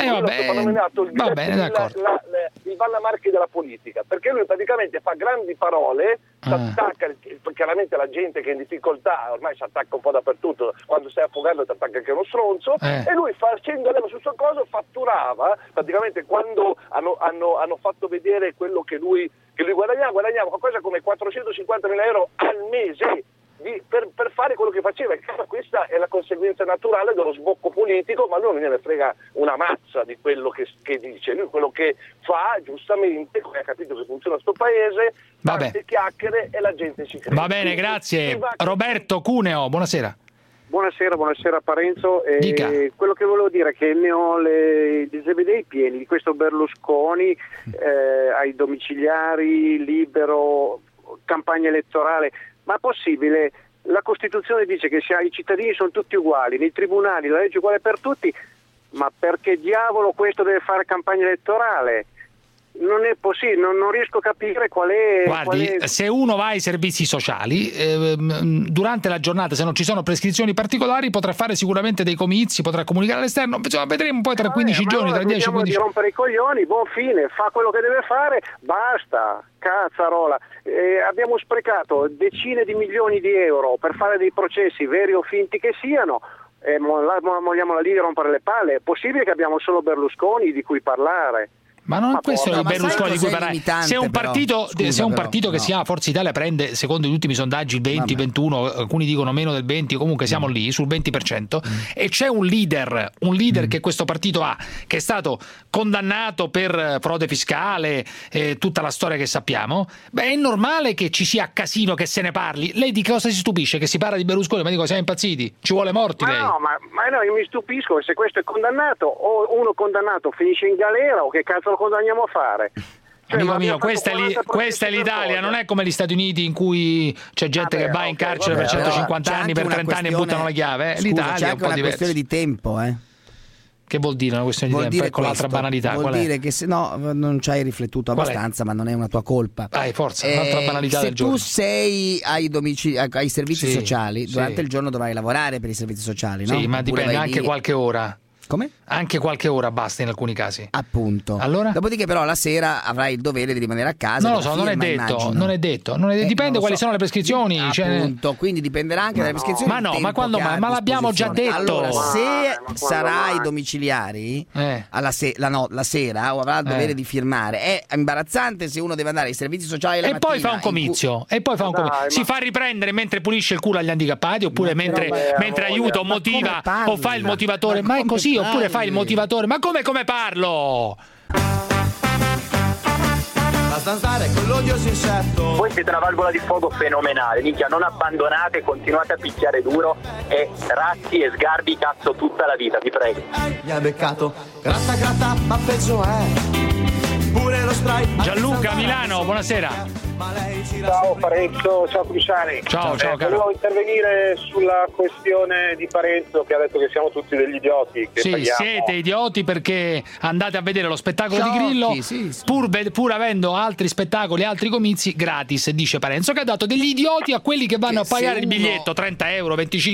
Va bene, d'accordo. Il Banamarchi della politica, perché lui praticamente fa grandi parole, attacca chiaramente la gente che è in difficoltà, ormai si attacca un po' dappertutto, quando stai affogando ti attacca anche uno stronzo, e lui facendo leva su questo cosa fatturava, praticamente quando hanno fatto vedere quello che lui guadagnava qualcosa come 450.000 euro al mese. Per fare quello che faceva, e questa è la conseguenza naturale dello sbocco politico, ma lui non gliene frega una mazza di quello che dice, lui quello che fa giustamente, come ha capito che funziona sto paese, tante chiacchiere e la gente ci crede. Va bene, grazie. Roberto Cuneo, buonasera. Buonasera Parenzo. Dica. Quello che volevo dire è che ne ho gli DVD pieni di questo Berlusconi, ai domiciliari, libero, campagna elettorale. Ma è possibile? La Costituzione dice che i cittadini sono tutti uguali, nei tribunali la legge è uguale per tutti, ma perché diavolo questo deve fare campagna elettorale? Non è possibile, non riesco a capire qual è... Guardi, se uno va ai servizi sociali, durante la giornata, se non ci sono prescrizioni particolari, potrà fare sicuramente dei comizi, potrà comunicare all'esterno, insomma, vedremo poi tra 15 giorni, tra 10 e 15 di rompere i coglioni, buon fine, fa quello che deve fare, basta, cazzarola. Abbiamo sprecato decine di milioni di euro per fare dei processi, veri o finti che siano, vogliamo lì rompere le palle. È possibile che abbiamo solo Berlusconi di cui parlare? Ma non questo è il Berlusconi di cui parlare. Se un partito, che si chiama Forza Italia prende, secondo gli ultimi sondaggi, il 20, 21, alcuni dicono meno del 20, comunque siamo lì sul 20%, e c'è un leader che questo partito ha, che è stato condannato per frode fiscale, tutta la storia che sappiamo, è normale che ci sia casino, che se ne parli. Lei di cosa si stupisce? Che si parla di Berlusconi? Ma dico, siamo impazziti? Ci vuole morti lei? No, io mi stupisco che se questo è condannato, o uno condannato finisce in galera, o che cazzo lo condanniamo a fare? Amico mio, questa è l'Italia, non è come gli Stati Uniti in cui c'è gente che va in carcere per 150 anni, per 30 anni e buttano la chiave. L'Italia c'è è un anche po' una diversa. questione di tempo, Che vuol dire una questione di tempo? Ecco l'altra banalità. Vuol dire che se no non ci hai riflettuto abbastanza, ma non è una tua colpa. Forza, un'altra banalità del giorno. Se tu sei ai servizi sociali, durante il giorno dovrai lavorare per i servizi sociali, no? Sì, ma dipende anche qualche ora. Come? Anche qualche ora basta in alcuni casi. Appunto. Allora? Dopodiché però la sera avrai il dovere di rimanere a casa. Non lo so, non è detto. Dipende quali sono le prescrizioni. Appunto, quindi dipenderà anche dalle prescrizioni. Ma no, ma quando mai? Ma l'abbiamo già detto. Allora, se sarai domiciliari la sera o avrà il dovere di firmare, è imbarazzante se uno deve andare ai servizi sociali la mattina. Poi fa un comizio. Si fa riprendere mentre pulisce il culo agli handicappati, oppure mentre aiuta o motiva o fa il motivatore. Ma è così oppure fai il motivatore. Ma come parlo? La zanzara è quell'odioso insetto. Voi siete una valvola di sfogo fenomenale, minchia, non abbandonate, continuate a picchiare duro e razzi e sgarbi cazzo tutta la vita, vi prego. Mi ha beccato, gratta, ma peggio è. Pure lo spray. Gianluca, Milano, buonasera. Ciao Parenzo, ciao Cruciani. Ciao caro. Volevo intervenire sulla questione di Parenzo che ha detto che siamo tutti degli idioti. Che Sì, paghiamo. siete idioti perché andate a vedere lo spettacolo di Grillo pur avendo altri spettacoli, altri comizi gratis, dice Parenzo, che ha dato degli idioti a quelli che vanno a pagare il biglietto 30 euro,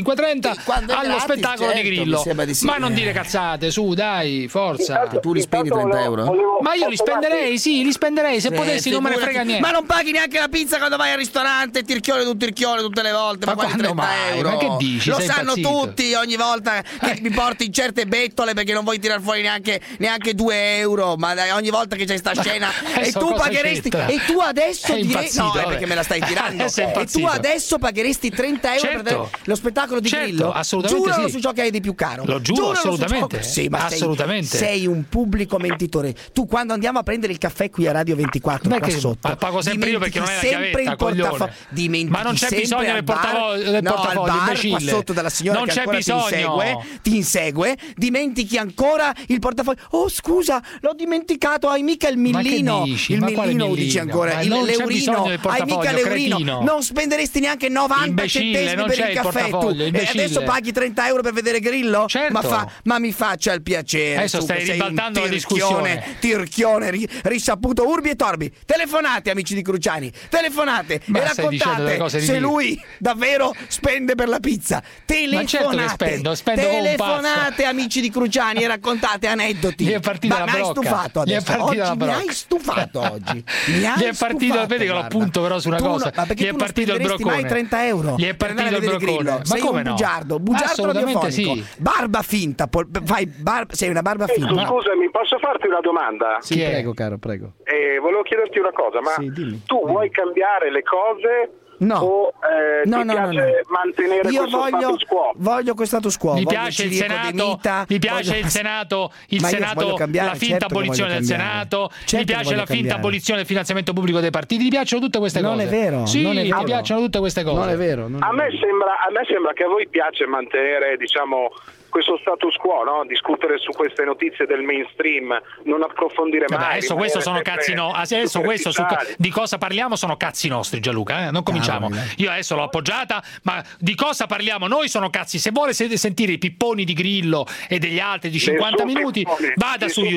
25-30 allo spettacolo di Grillo. Ma non dire cazzate, su dai, forza. Tu li spendi 30 euro? Ma io li spenderei, se potessi non me ne frega niente. Ma non paghi neanche la pizza quando vai al ristorante, tirchione tutte le volte. Ma quanti 30 euro? Ma che dici? Lo Sei sanno impazzito? tutti ogni volta che mi porti in certe bettole perché non vuoi tirar fuori neanche 2 euro. Ma ogni volta che c'è sta scena e tu pagheresti. E tu adesso diresti. No, è perché me la stai tirando. E tu adesso pagheresti 30 euro per vedere lo spettacolo di Grillo? Assolutamente. Giuralo su ciò che hai di più caro. Lo giuro assolutamente. Sì, ma assolutamente. Sei un pubblico mentitore. Tu quando andiamo a prendere il caffè qui a Radio 24 qua sotto pago sempre io perché non è la chiavetta, coglione. Ma non c'è bisogno del portafoglio, qua sotto dalla signora non che c'è ancora bisogno. ti insegue, dimentichi ancora il portafoglio. Oh scusa, l'ho dimenticato, hai mica il millino. Il millino dici ancora, l'eurino, hai mica l'eurino. Non spenderesti neanche 90 centesimi per il caffè tu. E adesso paghi 30 euro per vedere Grillo? Certo. Ma mi faccia il piacere. Adesso stai ribaltando la discussione. Tirchione risaputo urbi e torbi. Telefonate, amici di Cruciani, telefonate Ma e stai dicendo delle raccontate cose se ridicole. lui davvero spende per la pizza. Ma certo che spendo come un pazzo. Telefonate, amici di Cruciani, e raccontate aneddoti. Gli è partita Ma la mi hai brocca. stufato Gli è adesso. partita la Oggi mi brocca. hai stufato oggi. Gli è partito, vedi che lo appunto però su una cosa. Ma perché Gli è tu non partito il spenderesti broccone. mai 30 euro? Gli è per andare partito a il vedere broccone. Grillo? Ma Sei come un no? bugiardo Assolutamente radiofonico. sì. Barba finta, sei una barba finta. Scusami, posso farti una domanda? Sì, prego, caro, prego. Volevo chiederti una cosa, ma tu vuoi cambiare le cose? No. O ti piace mantenere Io questo status quo? voglio questo status quo. Mi Voglio piace il Ciriaco Senato, De Mita, mi piace voglio- il Senato, Ma io voglio cambiare, la finta certo che abolizione voglio del cambiare. Senato, Certo mi che piace voglio la finta cambiare. abolizione del finanziamento pubblico dei partiti, mi piacciono tutte queste cose. Non è vero, Sì, non è vero. mi piacciono tutte queste cose. Non è vero. A me sembra che a voi piace mantenere, diciamo, questo status quo, no? Discutere su queste notizie del mainstream, non approfondire mai. Adesso questo sono rimanere cazzi sempre adesso questo superficiali. di cosa parliamo sono cazzi nostri, Gianluca, non cominciamo. Io adesso l'ho appoggiata, ma di cosa parliamo noi sono cazzi. Se vuole sentire i pipponi di Grillo e degli altri di 50 minuti, vada su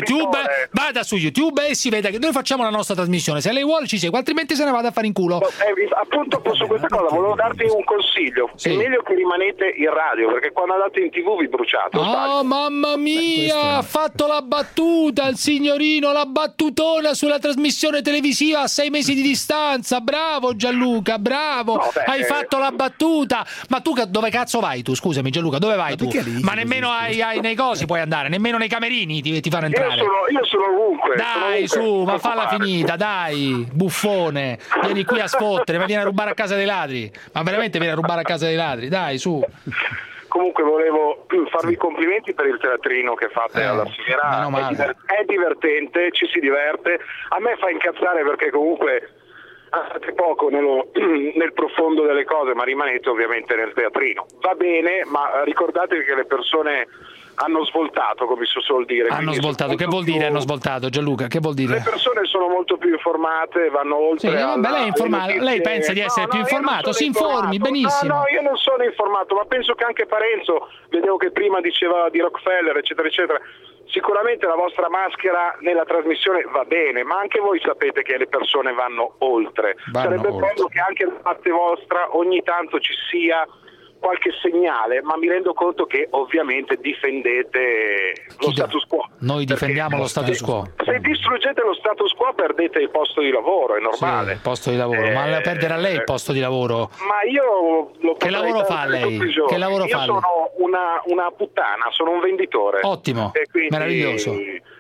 YouTube e si veda che noi facciamo la nostra trasmissione. Se lei vuole ci segue, altrimenti se ne vada a fare in culo. Appunto su questa cosa volevo darti un consiglio. È meglio che rimanete in radio, perché quando andate in TV vi bruciate. Oh mamma mia, ha fatto la battuta il signorino, la battutona sulla trasmissione televisiva a 6 mesi di distanza. Bravo Gianluca, bravo. Hai fatto la battuta. Ma tu dove cazzo vai tu? Scusami Gianluca, dove vai tu? Ma nemmeno nei cosi puoi andare, nemmeno nei camerini ti fanno entrare. Io sono ovunque. Dai, su, ma falla finita, dai, buffone. Vieni qui a sfottere, ma vieni a rubare a casa dei ladri. Ma veramente vieni a rubare a casa dei ladri, dai, su. Comunque volevo farvi i complimenti per il teatrino che fate alla sera. È divertente, ci si diverte. A me fa incazzare perché comunque andate poco nel profondo delle cose, ma rimanete ovviamente nel teatrino. Va bene, ma ricordatevi che le persone hanno svoltato, come si suol dire. Hanno svoltato, che vuol dire hanno svoltato, Gianluca? Che vuol dire? Le persone sono molto più informate, vanno oltre. Sì, vabbè, lei è informato. alle Lei notizie. pensa di essere più io non informato? sono Si informi informato. benissimo. No, io non sono informato, ma penso che anche Parenzo, vedevo che prima diceva di Rockefeller, eccetera, eccetera. Sicuramente la vostra maschera nella trasmissione va bene, ma anche voi sapete che le persone vanno oltre. Sarebbe bello che anche da parte vostra ogni tanto ci sia qualche segnale, ma mi rendo conto che ovviamente difendete lo status quo. Noi difendiamo lo status quo. Se distruggete lo status quo perdete il posto di lavoro, è normale. Sì, posto di lavoro, ma la perderà lei il posto di lavoro? Ma io lo Che lavoro fa lei? Che lavoro io fa lei? sono una puttana, sono un venditore. Ottimo, e quindi meraviglioso.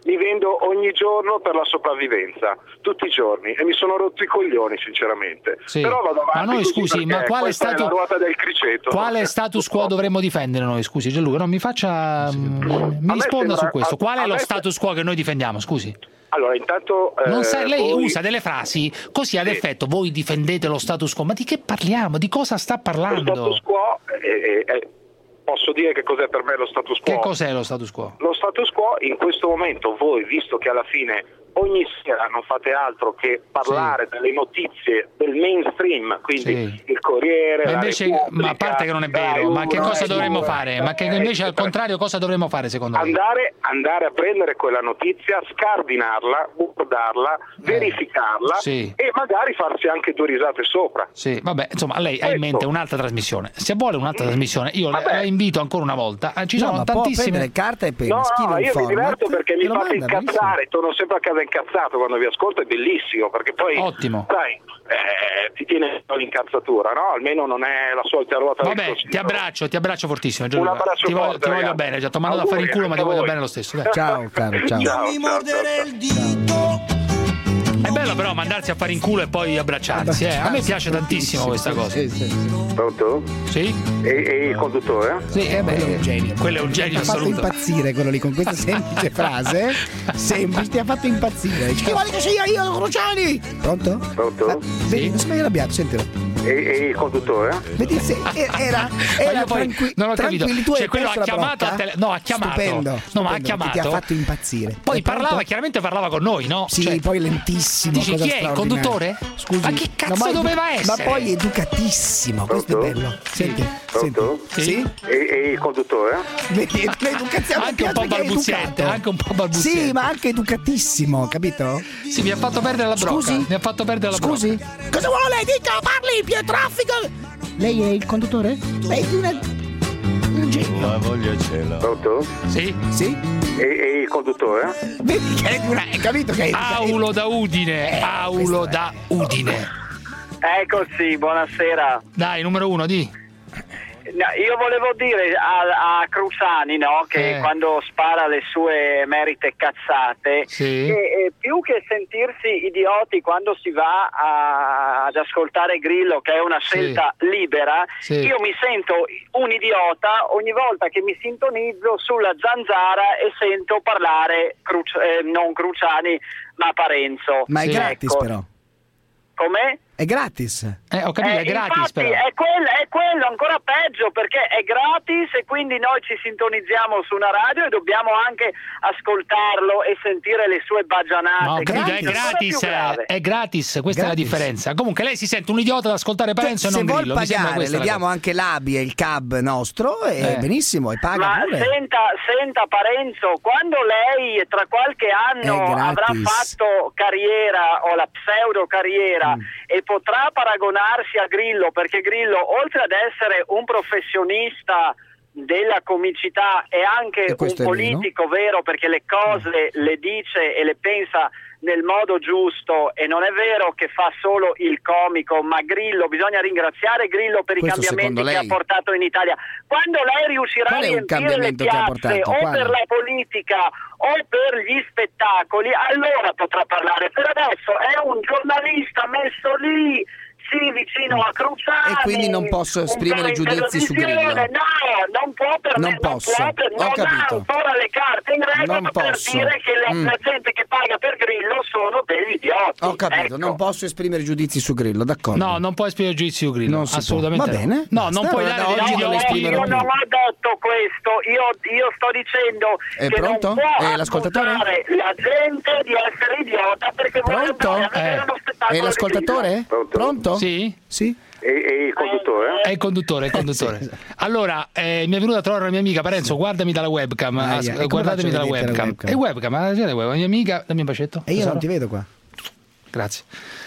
vivendo ogni giorno per la sopravvivenza, tutti i giorni, e mi sono rotto i coglioni sinceramente. Sì. Però vado avanti. Ma noi così scusi, ma perché quale questa è la ruota del criceto. Quale status quo dovremmo difendere noi? Scusi Gianluca, non mi faccia mi risponda su questo. Qual è lo status quo che noi difendiamo? Scusi. Allora, intanto lei voi... usa delle frasi così ad effetto, voi difendete lo status quo, ma di che parliamo? Di cosa sta parlando? Lo status quo posso dire che cos'è per me lo status quo? Che cos'è lo status quo? Lo status quo in questo momento voi, visto che alla fine ogni sera non fate altro che parlare delle notizie del mainstream, quindi il Corriere, ma la invece, Repubblica, ma a parte che non è vero, ma che cosa dovremmo fare? Ma che invece al contrario cosa dovremmo fare secondo lei? Andare a prendere quella notizia, scardinarla, guardarla, verificarla e magari farsi anche 2 risate sopra. Sì, vabbè, insomma, lei ha in mente un'altra trasmissione. Se vuole un'altra trasmissione, io la invito ancora una volta. Ci sono tantissime carta e penna, No, io mi diverto perché mi fate incazzare, torno sempre a casa incazzato quando vi ascolto, è bellissimo perché poi sai, ti tiene l'incazzatura, no? Almeno non è la solita ruota del cosino. ti abbraccio fortissimo Gianluca. Un abbraccio ti forte, voglio bene, già ti ho mandato a fare il culo, ma ti voglio bene lo stesso. Dai. Ciao caro, ciao. Non mi mordere il dito. È bello però mandarsi a fare in culo e poi abbracciarsi, a me piace tantissimo questa cosa. Pronto? Sì? E il conduttore? Sì, quello è un genio. Quello è un genio ti ha fatto impazzire quello lì con questa semplice frase. Semplice, ti ha fatto impazzire. Chi vuole che sia io, Cruciani? Pronto? Pronto? Vedi, non si è arrabbiato, sentilo. E il conduttore? Vedi, era non ho capito. Tu cioè quello ha chiamato ha chiamato. Stupendo, no, ma ha chiamato. Ti ha fatto impazzire. Poi chiaramente parlava con noi, no? Sì, poi lentissimo. Dici chi è il conduttore? Scusi. Ma che cazzo doveva essere? Ma poi educatissimo, questo è bello. Senti. Pronto? Sì? E il conduttore? Vedi, l'educazione anche un po' balbuziente, Sì, ma anche educatissimo, capito? Sì, mi ha fatto perdere la brocca. Scusi? Mi ha fatto perdere la brocca. Scusi? Cosa vuole? Dica, parli, più traffico! Lei è il conduttore? Lei è un genio. La voglia ce l'ha. Pronto? Sì? Sì? E il conduttore? Vedi che hai capito che è Aulo da Udine. Aulo da Udine. Eccoci, buonasera. Dai, numero 1, di. No, io volevo dire a Cruciani, no, che quando spara le sue merite cazzate, che più che sentirsi idioti quando si va ad ascoltare Grillo, che è una scelta libera, io mi sento un idiota ogni volta che mi sintonizzo sulla Zanzara e sento parlare non Cruciani ma Parenzo. Ma è gratis però. Com'è? È gratis. Ho capito, è gratis infatti, però. è quello ancora peggio perché è gratis e quindi noi ci sintonizziamo su una radio e dobbiamo anche ascoltarlo e sentire le sue baggianate. No, capito, è gratis, questa è la differenza. Comunque lei si sente un idiota ad ascoltare Parenzo e non Grillo. Se vuol pagare, le diamo anche l'ABI e il CAB nostro e benissimo, e paga ma pure. Senta Parenzo, quando lei tra qualche anno avrà fatto carriera o la pseudo carriera e potrà paragonarsi a Grillo, perché Grillo oltre ad essere un professionista della comicità è anche un politico vero, perché le cose le dice e le pensa nel modo giusto e non è vero che fa solo il comico, ma Grillo, bisogna ringraziare Grillo per i cambiamenti che ha portato in Italia. Quando lei riuscirà a riempire le piazze o per la politica o per gli spettacoli, allora potrà parlare. Per adesso è un giornalista messo lì vicino a Cruciani, e quindi non posso esprimere giudizi su Grillo. No, non può non ha ancora le carte in regola per dire che la gente che paga per Grillo sono degli idioti. Ho capito, non posso esprimere giudizi su Grillo, d'accordo. No, non puoi esprimere giudizi su Grillo, assolutamente. Va bene. No, non puoi dare delle io non ho detto questo, io sto dicendo che non può accusare la gente di essere idiota perché vuole avere uno spettacolo. E l'ascoltatore? Pronto? Sì? Sì. E il conduttore? È il conduttore, Allora, mi è venuta a trovare una mia amica, Parenzo, guardami dalla webcam, guardatemi dalla webcam. È webcam, la mia amica, dammi un bacetto. E io non ti vedo qua. Grazie.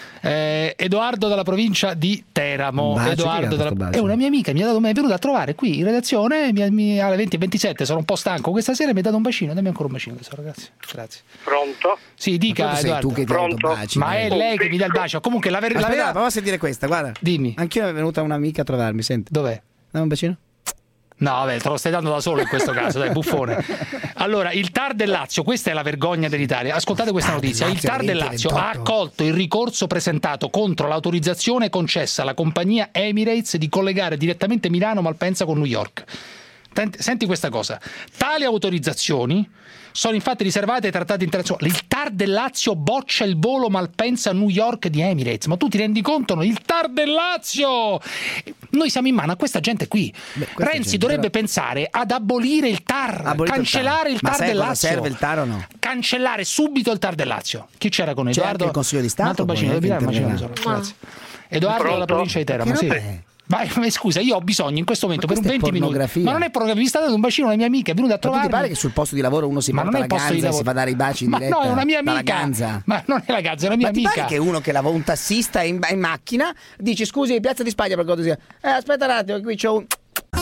Edoardo dalla provincia di Teramo. È una mia amica, mi è venuta a trovare qui in redazione alle 20:27, sono un po' stanco questa sera, mi ha dato un bacino, dammi ancora un bacino adesso, ragazzi. Grazie. Pronto? Sì, dica Edoardo. Tu che pronto? Ma è lei che mi dà il bacio. Comunque la verità. Prova a sentire questa, guarda. Dimmi. Anch'io è venuta un'amica a trovarmi, senti. Dov'è? Dammi un bacino. No, vabbè, te lo stai dando da solo in questo caso, dai, buffone. Allora, il TAR del Lazio, questa è la vergogna dell'Italia. Ascoltate questa notizia. Il TAR del Lazio ha accolto il ricorso presentato contro l'autorizzazione concessa alla compagnia Emirates di collegare direttamente Milano-Malpensa con New York. Senti questa cosa. Tali autorizzazioni sono infatti riservate ai trattati internazionali. Il TAR del Lazio boccia il volo Malpensa-New York di Emirates. Ma tu ti rendi conto? Il TAR del Lazio! Noi siamo in mano a questa gente qui. Renzi dovrebbe pensare ad abolire il TAR, cancellare il TAR del Lazio. Serve il TAR o no? Cancellare subito il TAR del Lazio. Chi c'era con Edoardo? C'è anche il Consiglio di Stato. Un altro bacino, grazie. Edoardo della provincia di Teramo, sì. Ma scusa, io ho bisogno in questo momento per un 20 minuti. Ma non è pornografia, mi sta dando un bacino una mia amica, è venuta a trovarmi. Ma ti pare che sul posto di lavoro uno si porta la ganza e si fa dare i baci in diretta? Ma no, è una mia amica. Ganza. Ma non è la ganza, è una mia amica. Ma ti pare che uno che lavora, un tassista in macchina, dice scusi, Piazza di Spagna per cortesia. Aspetta un attimo, qui c'ho un...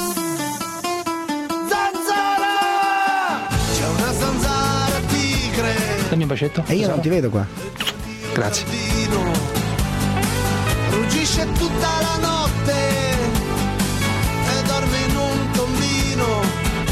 Zanzara! C'è una zanzara tigre. Dammi un bacetto. E io non ti vedo qua. Grazie. Ruggisce tutta la notte e dorme in un tombino.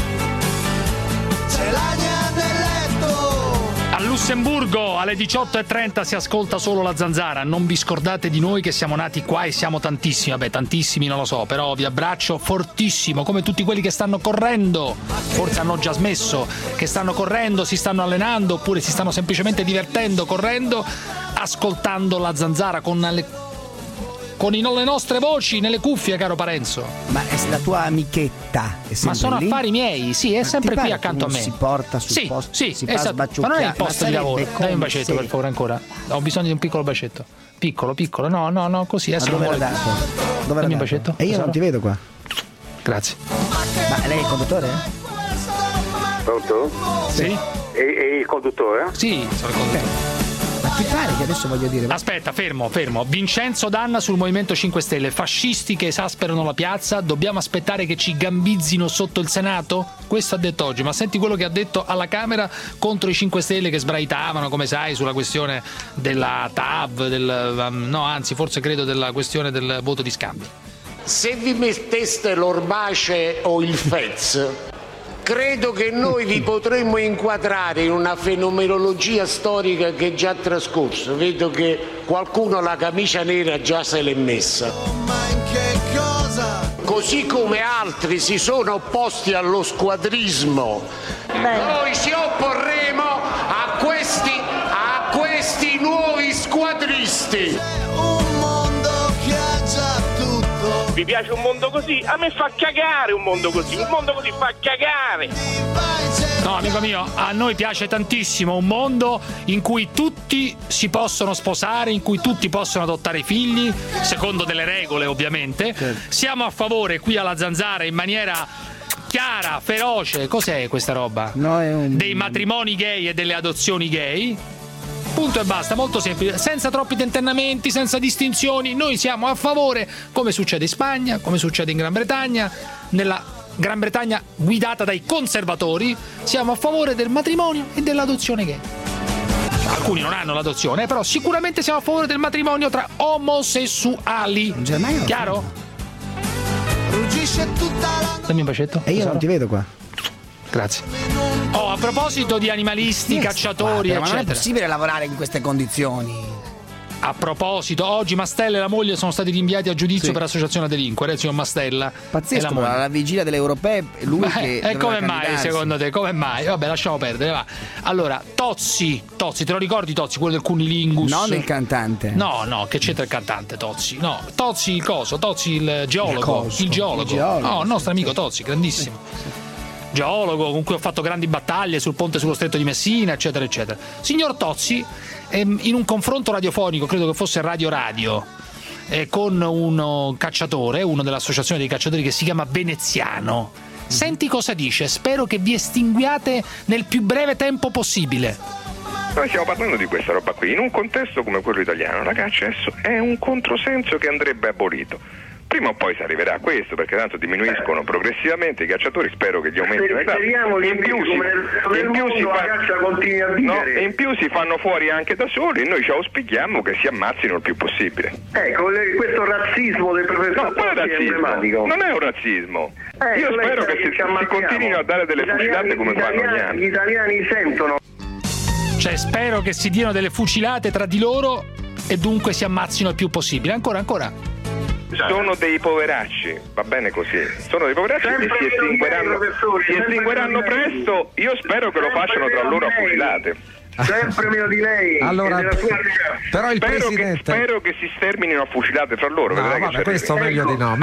C'è l'agna nel letto. A Lussemburgo alle 18:30 si ascolta solo la Zanzara. Non vi scordate di noi che siamo nati qua e siamo tantissimi. Vabbè, tantissimi non lo so, però vi abbraccio fortissimo, come tutti quelli che stanno correndo. Forse hanno già smesso, che stanno correndo, si stanno allenando, oppure si stanno semplicemente divertendo correndo, ascoltando la Zanzara con le nostre voci nelle cuffie, caro Parenzo. Ma è la tua amichetta? Ma sono lì? Affari miei, sì, è sempre qui accanto a me. Si porta sul posto, sì, si esatto. fa Ma non è il posto di lavoro. Dai un bacetto per favore ancora. Ho bisogno di un piccolo bacetto. Piccolo, no, così. Ma dove l'ha dato? Dammi un bacetto. E io non ti vedo qua. Grazie. Ma lei è il conduttore? Pronto? Sì. E il conduttore? Sì, sono il conduttore. Ma ti pare che adesso voglio dire... Aspetta, fermo. Vincenzo Danna sul Movimento 5 Stelle. Fascisti che esasperano la piazza, dobbiamo aspettare che ci gambizzino sotto il Senato? Questo ha detto oggi, ma senti quello che ha detto alla Camera contro i 5 Stelle che sbraitavano, come sai, sulla questione della TAV, forse credo della questione del voto di scambio. Se vi metteste l'Orbace o il Fez, credo che noi vi potremmo inquadrare in una fenomenologia storica che è già trascorsa. Vedo che qualcuno la camicia nera già se l'è messa. Ma in che cosa? Così come altri si sono opposti allo squadrismo, noi ci opporremo a questi nuovi squadristi. Un mondo che ha già tutto. Vi piace un mondo così? A me fa cagare un mondo così fa cagare. No, amico mio, a noi piace tantissimo un mondo in cui tutti si possono sposare, in cui tutti possono adottare figli, secondo delle regole ovviamente. Certo. Siamo a favore qui alla Zanzara in maniera chiara, feroce. Cos'è questa roba? No, è dei matrimoni gay e delle adozioni gay. Punto e basta, molto semplice, senza troppi tentennamenti, senza distinzioni. Noi siamo a favore, come succede in Spagna, come succede in Gran Bretagna, nella Gran Bretagna guidata dai conservatori, siamo a favore del matrimonio e dell'adozione gay. Alcuni non hanno l'adozione, però sicuramente siamo a favore del matrimonio tra omosessuali. Chiaro? Dammi un bacetto. E io non ti vedo qua. Grazie. A proposito di animalisti, cacciatori, eccetera. Ma non è possibile lavorare in queste condizioni. A proposito, oggi Mastella e la moglie sono stati rinviati a giudizio per associazione a delinquere, signor Mastella. Pazzesco, alla vigilia delle europee lui e come mai secondo te? Come mai? Vabbè, lasciamo perdere, va. Allora, Tozzi, te lo ricordi Tozzi, quello del Cunilingus? Non il cantante. No, che c'entra il cantante Tozzi? No, Tozzi il coso, Tozzi il geologo. Il geologo. No, il nostro amico Tozzi, grandissimo. Geologo con cui ho fatto grandi battaglie sul ponte sullo stretto di Messina, eccetera eccetera. Signor Tozzi, in un confronto radiofonico, credo che fosse Radio, con un cacciatore, uno dell'associazione dei cacciatori che si chiama Veneziano, senti cosa dice: spero che vi estinguiate nel più breve tempo possibile. Noi stiamo parlando di questa roba qui in un contesto come quello italiano. La caccia è un controsenso che andrebbe abolito. Prima o poi si arriverà a questo, perché tanto diminuiscono progressivamente i cacciatori, spero che gli aumentino. In più si fanno fuori anche da soli e noi ci auspichiamo che si ammazzino il più possibile. Ecco, questo razzismo del professor Tozzi è emblematico. Non è un razzismo. Io spero che si continuino a dare delle fucilate come fanno ogni anno. Gli italiani sentono. Cioè, spero che si diano delle fucilate tra di loro e dunque si ammazzino il più possibile. Ancora. Sono dei poveracci, va bene così. Sono dei poveracci che si estingueranno presto. Io spero che lo facciano tra loro a fucilate. Sempre meno di lei. Allora, però il presidente spero che si sterminino a fucilate fra loro. Vabbè, questo meglio di no.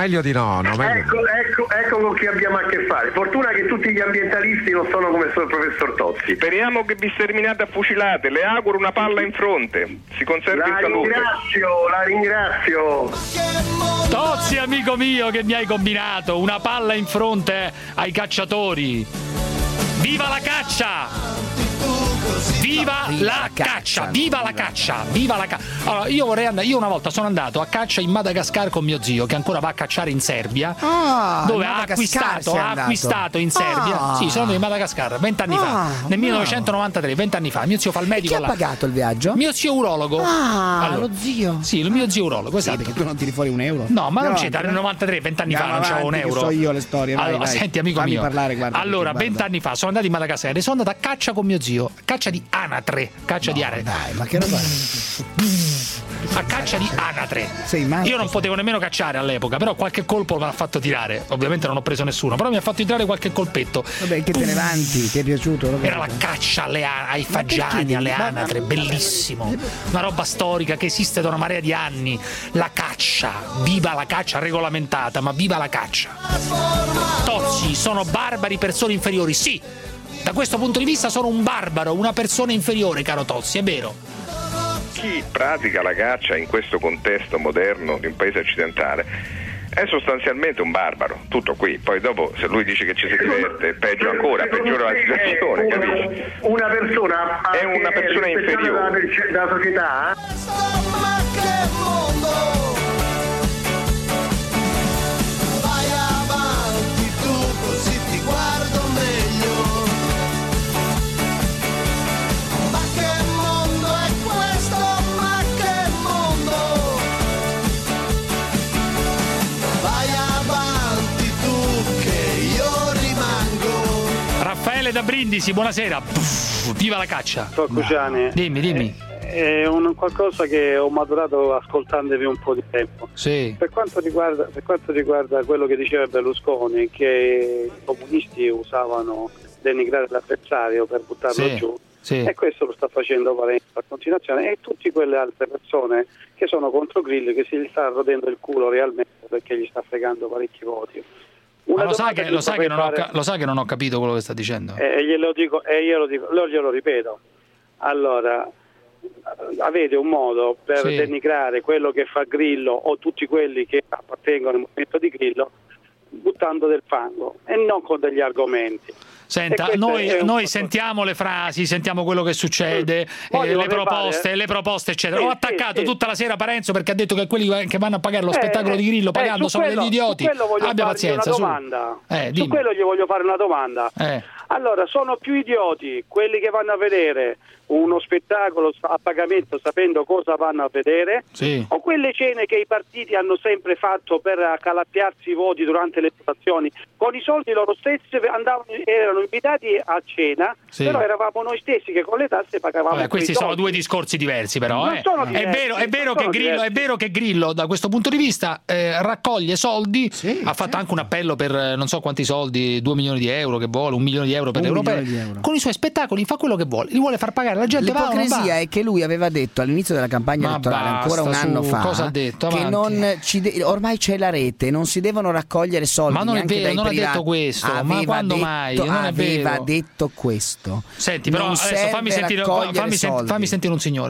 Ecco con chi abbiamo a che fare. Fortuna che tutti gli ambientalisti non sono come il professor Tozzi. Speriamo che vi sterminate a fucilate. Le auguro una palla in fronte. Si conservi in salute. La ringrazio. Tozzi, amico mio, che mi hai combinato una palla in fronte ai cacciatori. Viva la caccia! Viva la caccia! Allora, io vorrei andare. Io una volta sono andato a caccia in Madagascar con mio zio, che ancora va a cacciare in Serbia, dove ha acquistato in Serbia. Sì, sono andato in Madagascar 20 anni fa, nel 1993, 20 anni fa. Mio zio fa il medico. Chi ha pagato il viaggio? Mio zio urologo. Lo zio. Sì, il mio zio urologo, esatto. Sì, perché tu non tiri fuori un euro. No, ma non c'entra, nel 93, 20 anni fa non c'avevo un euro. So io le storie. Allora, vai. Senti, amico mio. Parlare, guarda, allora, 20 anni fa sono andato in Madagascar e sono andato a caccia con mio zio. Caccia di anatre. Dai, ma che roba? A caccia di anatre. Io non potevo nemmeno cacciare all'epoca, però qualche colpo me l'ha fatto tirare. Ovviamente non ho preso nessuno, però mi ha fatto tirare qualche colpetto. Vabbè, che te ne vanti? Ti è piaciuto? Era la caccia ai fagiani, alle anatre, bellissimo. Una roba storica che esiste da una marea di anni. La caccia, viva la caccia regolamentata, ma viva la caccia. Tozzi, sono barbari, persone inferiori, sì. Da questo punto di vista sono un barbaro, una persona inferiore, caro Tozzi, è vero. Chi pratica la caccia in questo contesto moderno di un paese occidentale è sostanzialmente un barbaro, tutto qui. Poi dopo, se lui dice che ci si diverte, peggio ancora, peggiora la situazione, capisci? Una persona è una persona inferiore dalla società. Vai avanti tu, così ti guardo meglio. Ma che mondo è questo? Ma che mondo? Vai avanti tu, che io rimango. Raffaele da Brindisi, buonasera. Viva la caccia. Cruciani, dimmi. È qualcosa che ho maturato ascoltandovi un po' di tempo. Sì. Per quanto riguarda quello che diceva Berlusconi, che i comunisti usavano denigrare l'avversario per buttarlo giù, e questo lo sta facendo Parenzo a continuazione, e tutte quelle altre persone che sono contro Grillo, che si gli sta rodendo il culo realmente perché gli sta fregando parecchi voti. Ma lo sa che non ho capito quello che sta dicendo. Glielo ripeto. Allora, avete un modo per denigrare quello che fa Grillo o tutti quelli che appartengono al movimento di Grillo buttando del fango e non con degli argomenti. Senta, noi sentiamo le frasi, sentiamo quello che succede, le proposte, eccetera. Ho attaccato tutta la sera Parenzo perché ha detto che quelli che vanno a pagare lo spettacolo di Grillo pagando sono degli idioti. Abbia pazienza. Su quello gli voglio fare una domanda. Allora, sono più idioti quelli che vanno a vedere uno spettacolo a pagamento sapendo cosa vanno a vedere, o quelle cene che i partiti hanno sempre fatto per accalappiarsi i voti durante le votazioni? Con i soldi loro stessi erano invitati a cena, però eravamo noi stessi che con le tasse pagavamo. Questi sono due discorsi diversi, però. È vero che Grillo da questo punto di vista raccoglie soldi, ha fatto anche un appello per non so quanti soldi, 2 milioni di euro che vuole, 1 milione di euro per le europee. Con i suoi spettacoli fa quello che vuole, li vuole far pagare la gente. L'ipocrisia è che lui aveva detto all'inizio della campagna elettorale, ancora un anno fa, cosa ha detto? Che ormai c'è la rete, non si devono raccogliere soldi. Ma non è vero, non privati. Ha detto questo. Ma quando mai? Non è vero. Aveva detto questo. Senti, però adesso fammi sentire un signore.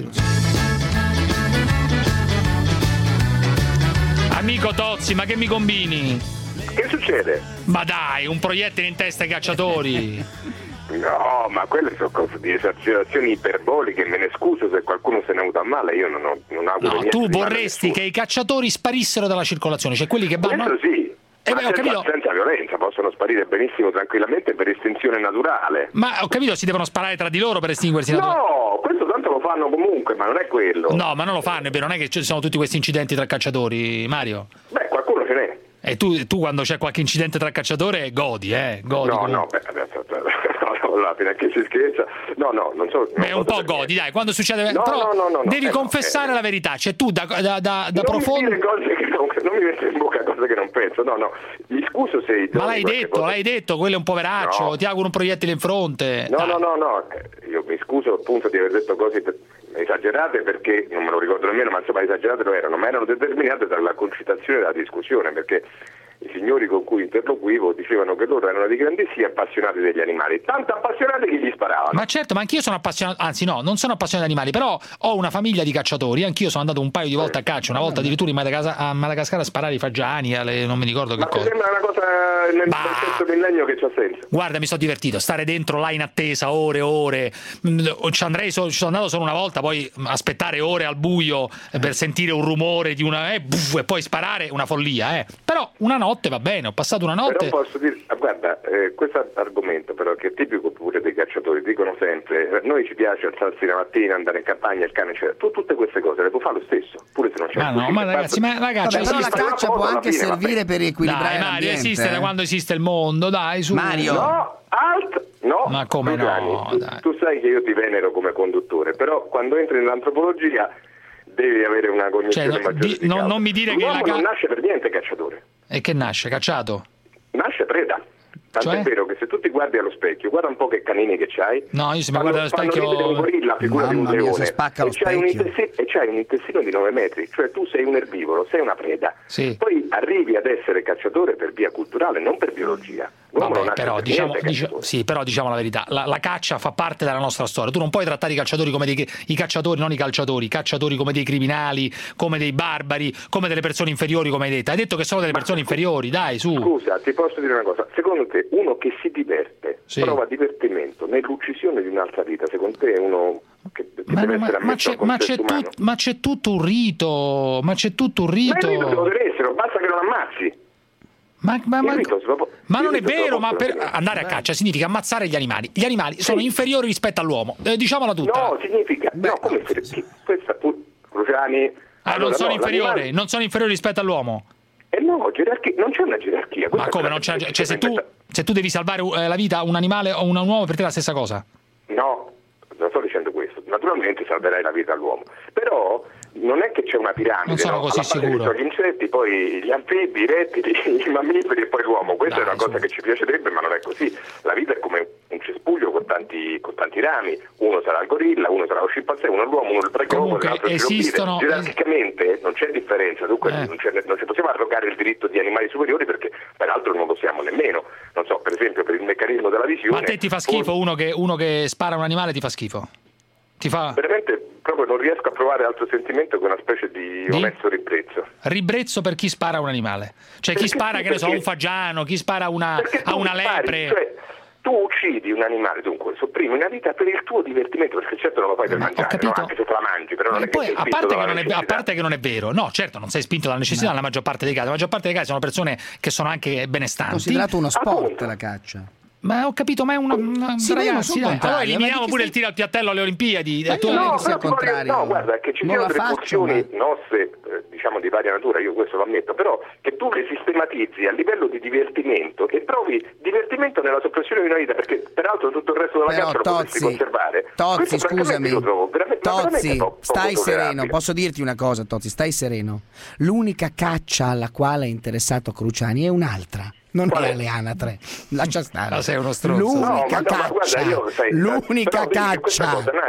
Amico Tozzi, ma che mi combini? Che succede? Ma dai, un proiettile in testa ai cacciatori. No, ma quelle sono cose di esasperazioni iperboliche, me ne scuso se qualcuno se ne è avuto a male, io non auguro niente. Tu vorresti che i cacciatori sparissero dalla circolazione, cioè quelli che vanno... Questo sì. Senza violenza, possono sparire benissimo tranquillamente per estinzione naturale. Ma ho capito, si devono sparare tra di loro per estinguersi naturalmente. No, questo tanto lo fanno comunque, ma non è quello. No, ma non lo fanno, è vero, non è che ci sono tutti questi incidenti tra cacciatori, Mario. Beh, qualcuno ce n'è. E tu quando c'è qualche incidente tra cacciatori godi. No, beh, adesso che si scherza. No, non so. Beh, un po' godi, dai, quando succede. Però devi confessare la verità, cioè tu da profondo. Non mi metto in bocca cose che non penso, no. Mi scuso se. Ma l'hai detto, quello è un poveraccio, no. Ti auguro un proiettile in fronte. No. Io mi scuso appunto di aver detto cose esagerate perché non me lo ricordo nemmeno, ma insomma esagerate lo erano, ma erano determinate dalla concitazione della discussione, perché i signori con cui interloquivo dicevano che loro erano dei grandissimi appassionati degli animali, tanto appassionati che gli sparavano. Ma certo, ma anch'io sono appassionato, anzi no, non sono appassionato di animali, però ho una famiglia di cacciatori, anch'io sono andato un paio di volte a caccia, una volta addirittura a Madagascar a sparare i fagiani, non mi ricordo che cosa. Ma sembra una cosa nel terzo millennio che c'ha senso. Guarda, mi sto divertito, stare dentro là in attesa ore e ore, ci sono andato solo una volta, poi aspettare ore al buio per sentire un rumore di una e poi sparare, una follia, però una notte va bene, ho passato una notte. Però posso dire, guarda, questo argomento però che è tipico pure dei cacciatori, dicono sempre, noi ci piace alzarsi la mattina, andare in campagna, il cane, eccetera. Tu tutte queste cose le puoi fare lo stesso, pure se non c'è. Ma ragazzi, la caccia però la caccia può anche servire per riequilibrare Mario, esiste da quando esiste il mondo, dai, su. Mario. No, ma come no? Dai. Tu sai che io ti venero come conduttore, però quando entri nell'antropologia devi avere una cognizione maggiore. Non mi dire che non nasce per niente cacciatore. E che nasce? Cacciato? Nasce preda. Tanto è vero che se tu ti guardi allo specchio, guarda un po' che canini che c'hai. No, io se mi guardo allo specchio. Un gorilla, figura di un leone. Spacca lo c'hai un intestino di 9 metri, cioè tu sei un erbivoro, sei una preda. Sì. Poi arrivi ad essere cacciatore per via culturale, non per biologia. Vabbè, però diciamo la verità, la caccia fa parte della nostra storia. Tu non puoi trattare i cacciatori come i cacciatori, non i cacciatori come dei criminali, come dei barbari, come delle persone inferiori, come hai detto. Hai detto che sono delle persone inferiori, dai, su. Scusa, ti posso dire una cosa. Secondo te uno che si diverte, prova divertimento nell'uccisione di un'altra vita, secondo te è uno che deve essere ammesso al consenso umano? Ma c'è tutto un rito, Ma il rito deve essere, basta che non ammazzi. Ma non è vero, ma per andare a caccia significa ammazzare gli animali. Gli animali sono inferiori rispetto all'uomo, diciamola tutta. No, significa come questa Cruciani. Non sono inferiori rispetto all'uomo. No, non c'è una gerarchia. Ma come non c'è? Cioè se tu devi salvare la vita a un animale o a un uomo, per te è la stessa cosa? No, non sto dicendo questo. Naturalmente salverai la vita all'uomo. Però non è che c'è una piramide, non sono così sicuro. Gli insetti, poi gli anfibi, i rettili, i mammiferi e poi l'uomo. Questa è una cosa che ci piacerebbe, ma non è così. La vita è come un cespuglio con tanti rami. Uno sarà il gorilla, uno sarà lo scimpanzé, uno l'uomo, uno il precoce, l'altro il esistono... Gerarchicamente non c'è differenza, dunque non ci possiamo arrogare il diritto di animali superiori, perché peraltro non lo possiamo nemmeno. Non so, per esempio, per il meccanismo della visione. Ma a te ti fa schifo uno che spara un animale, ti fa schifo? Veramente proprio non riesco a provare altro sentimento che una specie di onesto ribrezzo. Ribrezzo per chi spara un animale? Cioè chi spara, che ne so, un fagiano, chi spara a una lepre. Cioè, tu uccidi un animale, dunque sopprimi una vita per il tuo divertimento, perché certo non lo fai per mangiare, no? Anche se te la mangi, però non è poi, che a parte che non è vero, no, certo non sei spinto dalla necessità nella maggior parte dei casi. La maggior parte dei casi sono persone che sono anche benestanti. Considerato uno sport la caccia. Ma ho capito, ma è una ragazzi, allora eliminiamo pure il tiro al piattello alle Olimpiadi. No, guarda, che ci siano delle porzioni nostre, diciamo di varia natura, io questo lo ammetto, però che tu le sistematizzi a livello di divertimento e trovi divertimento nella soppressione di una vita, perché peraltro tutto il resto della caccia lo potresti conservare. Tozzi, scusami. Tozzi, stai sereno, posso dirti una cosa, Tozzi, stai sereno. L'unica caccia alla quale è interessato Cruciani è un'altra. Non è alle anatre, lascia stare. Sei uno stronzo. L'unica caccia. L'unica caccia.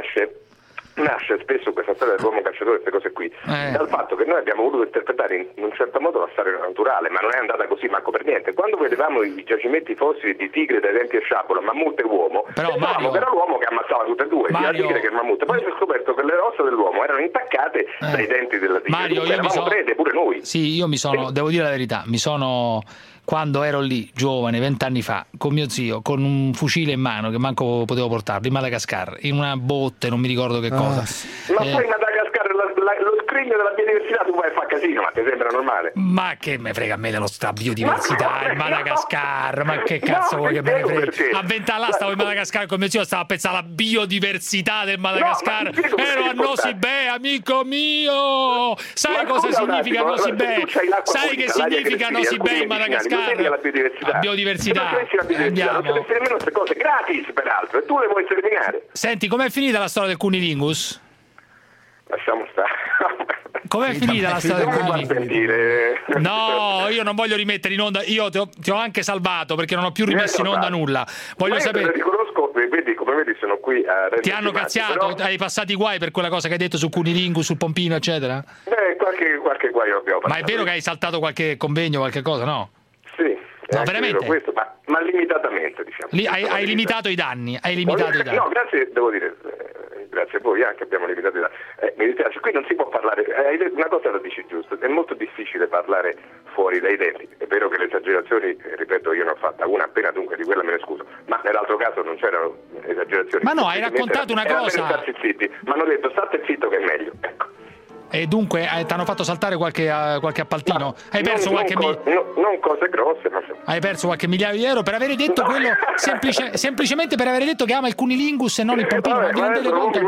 Nasce spesso questa storia dell'uomo cacciatore, queste cose qui, dal fatto che noi abbiamo voluto interpretare in un certo modo la storia naturale, ma non è andata così manco per niente. Quando vedevamo i giacimenti fossili di tigre dai denti e sciabola, mammut e uomo, pensavamo che era l'uomo che ammazzava tutte e due, sia la tigre che il mammut. Poi si è scoperto che le ossa dell'uomo erano intaccate dai denti della tigre. Mario, eravamo prede pure noi. Sì, io devo dire la verità, mi sono quando ero lì, giovane, 20 anni fa, con mio zio, con un fucile in mano, che manco potevo portarlo, in Madagascar, in una botte, non mi ricordo che cosa. Ma poi in Madagascar lo scrigno della biodiversità tu vai a fare casino, ma ti sembra normale? Ma che me frega a me dello sta biodiversità in Madagascar, ma che cazzo vuoi che me ne frega? A 20 anni là stavo in Madagascar con mio zio, stavo a pensare alla biodiversità del Madagascar, ero a Nosibè, amico mio! Sai cosa significa Nosibè? Sai che significa Nosibè in Madagascar? La biodiversità. Andiamo. Non si deve nemmeno queste cose gratis, peraltro, e tu le vuoi terminare. Senti, com'è finita la storia del Cunilingus? Lasciamo stare. Com'è finita la storia del Cunilingus? No, io non voglio rimettere in onda. Io ti ho anche salvato perché non ho più rimesso in onda nulla. Voglio sapere. Riconosco, vedi, come vedi, sono qui a ti hanno cazziato? Però... Hai passati guai per quella cosa che hai detto su Cunilingus, sul pompino, eccetera? Qualche guaio abbiamo passato. Ma è vero che hai saltato qualche convegno, qualche cosa, no? Sì. No, veramente? Questo, ma limitatamente, diciamo. Hai limitato i danni? No, grazie, devo dire, grazie a voi anche abbiamo limitato i danni. Mi dispiace, qui non si può parlare, una cosa la dici giusto, è molto difficile parlare fuori dai denti. È vero che le esagerazioni, ripeto, io ne ho fatta una appena, dunque di quella me ne scuso, ma nell'altro caso non c'erano esagerazioni. Ma no, hai raccontato una cosa. Mi hanno detto state zitto che è meglio, ecco. E dunque ti hanno fatto saltare qualche appaltino? Hai perso non cose grosse, ma hai perso qualche migliaio di euro per avere detto quello semplicemente per avere detto che ama il Cunilingus e non il pompino. Ma vi rendete conto?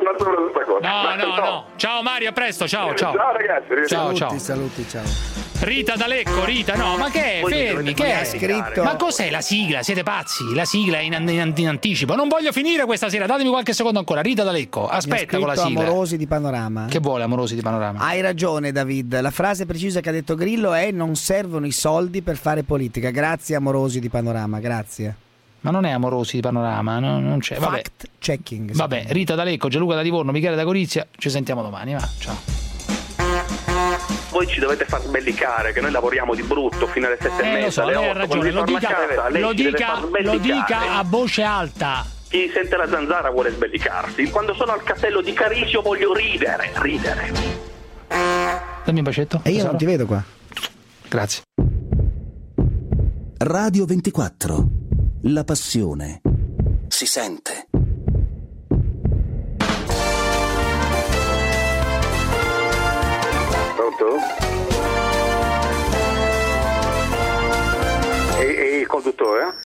No. Ciao Mario, a presto, ciao. Ciao ragazzi. Ciao. Saluti, ciao. Rita D'Alecco, no, ma che è? Fermi, che è? Scritto. Ma cos'è la sigla? Siete pazzi? La sigla è in anticipo. Non voglio finire questa sera, datemi qualche secondo ancora. Rita D'Alecco, aspetta con la sigla. Amorosi di Panorama. Che vuole Amorosi di Panorama? Hai ragione David, la frase precisa che ha detto Grillo è: non servono i soldi per fare politica. Grazie Amorosi di Panorama, grazie. Ma non è Amorosi di Panorama, non c'è. Fact checking. Vabbè, Rita D'Alecco, Gianluca da Livorno, Michele da Gorizia, ci sentiamo domani, va, ciao. Voi ci dovete far sbellicare, che noi lavoriamo di brutto fino alle 7:30. Lo so, lei ha ragione, lo dica a voce alta. Chi sente la zanzara vuole sbellicarsi. Quando sono al castello di Carisio voglio ridere. Dammi un bacetto. E io non ti vedo qua. Grazie. Radio 24. La passione si sente. Pronto? E il conduttore?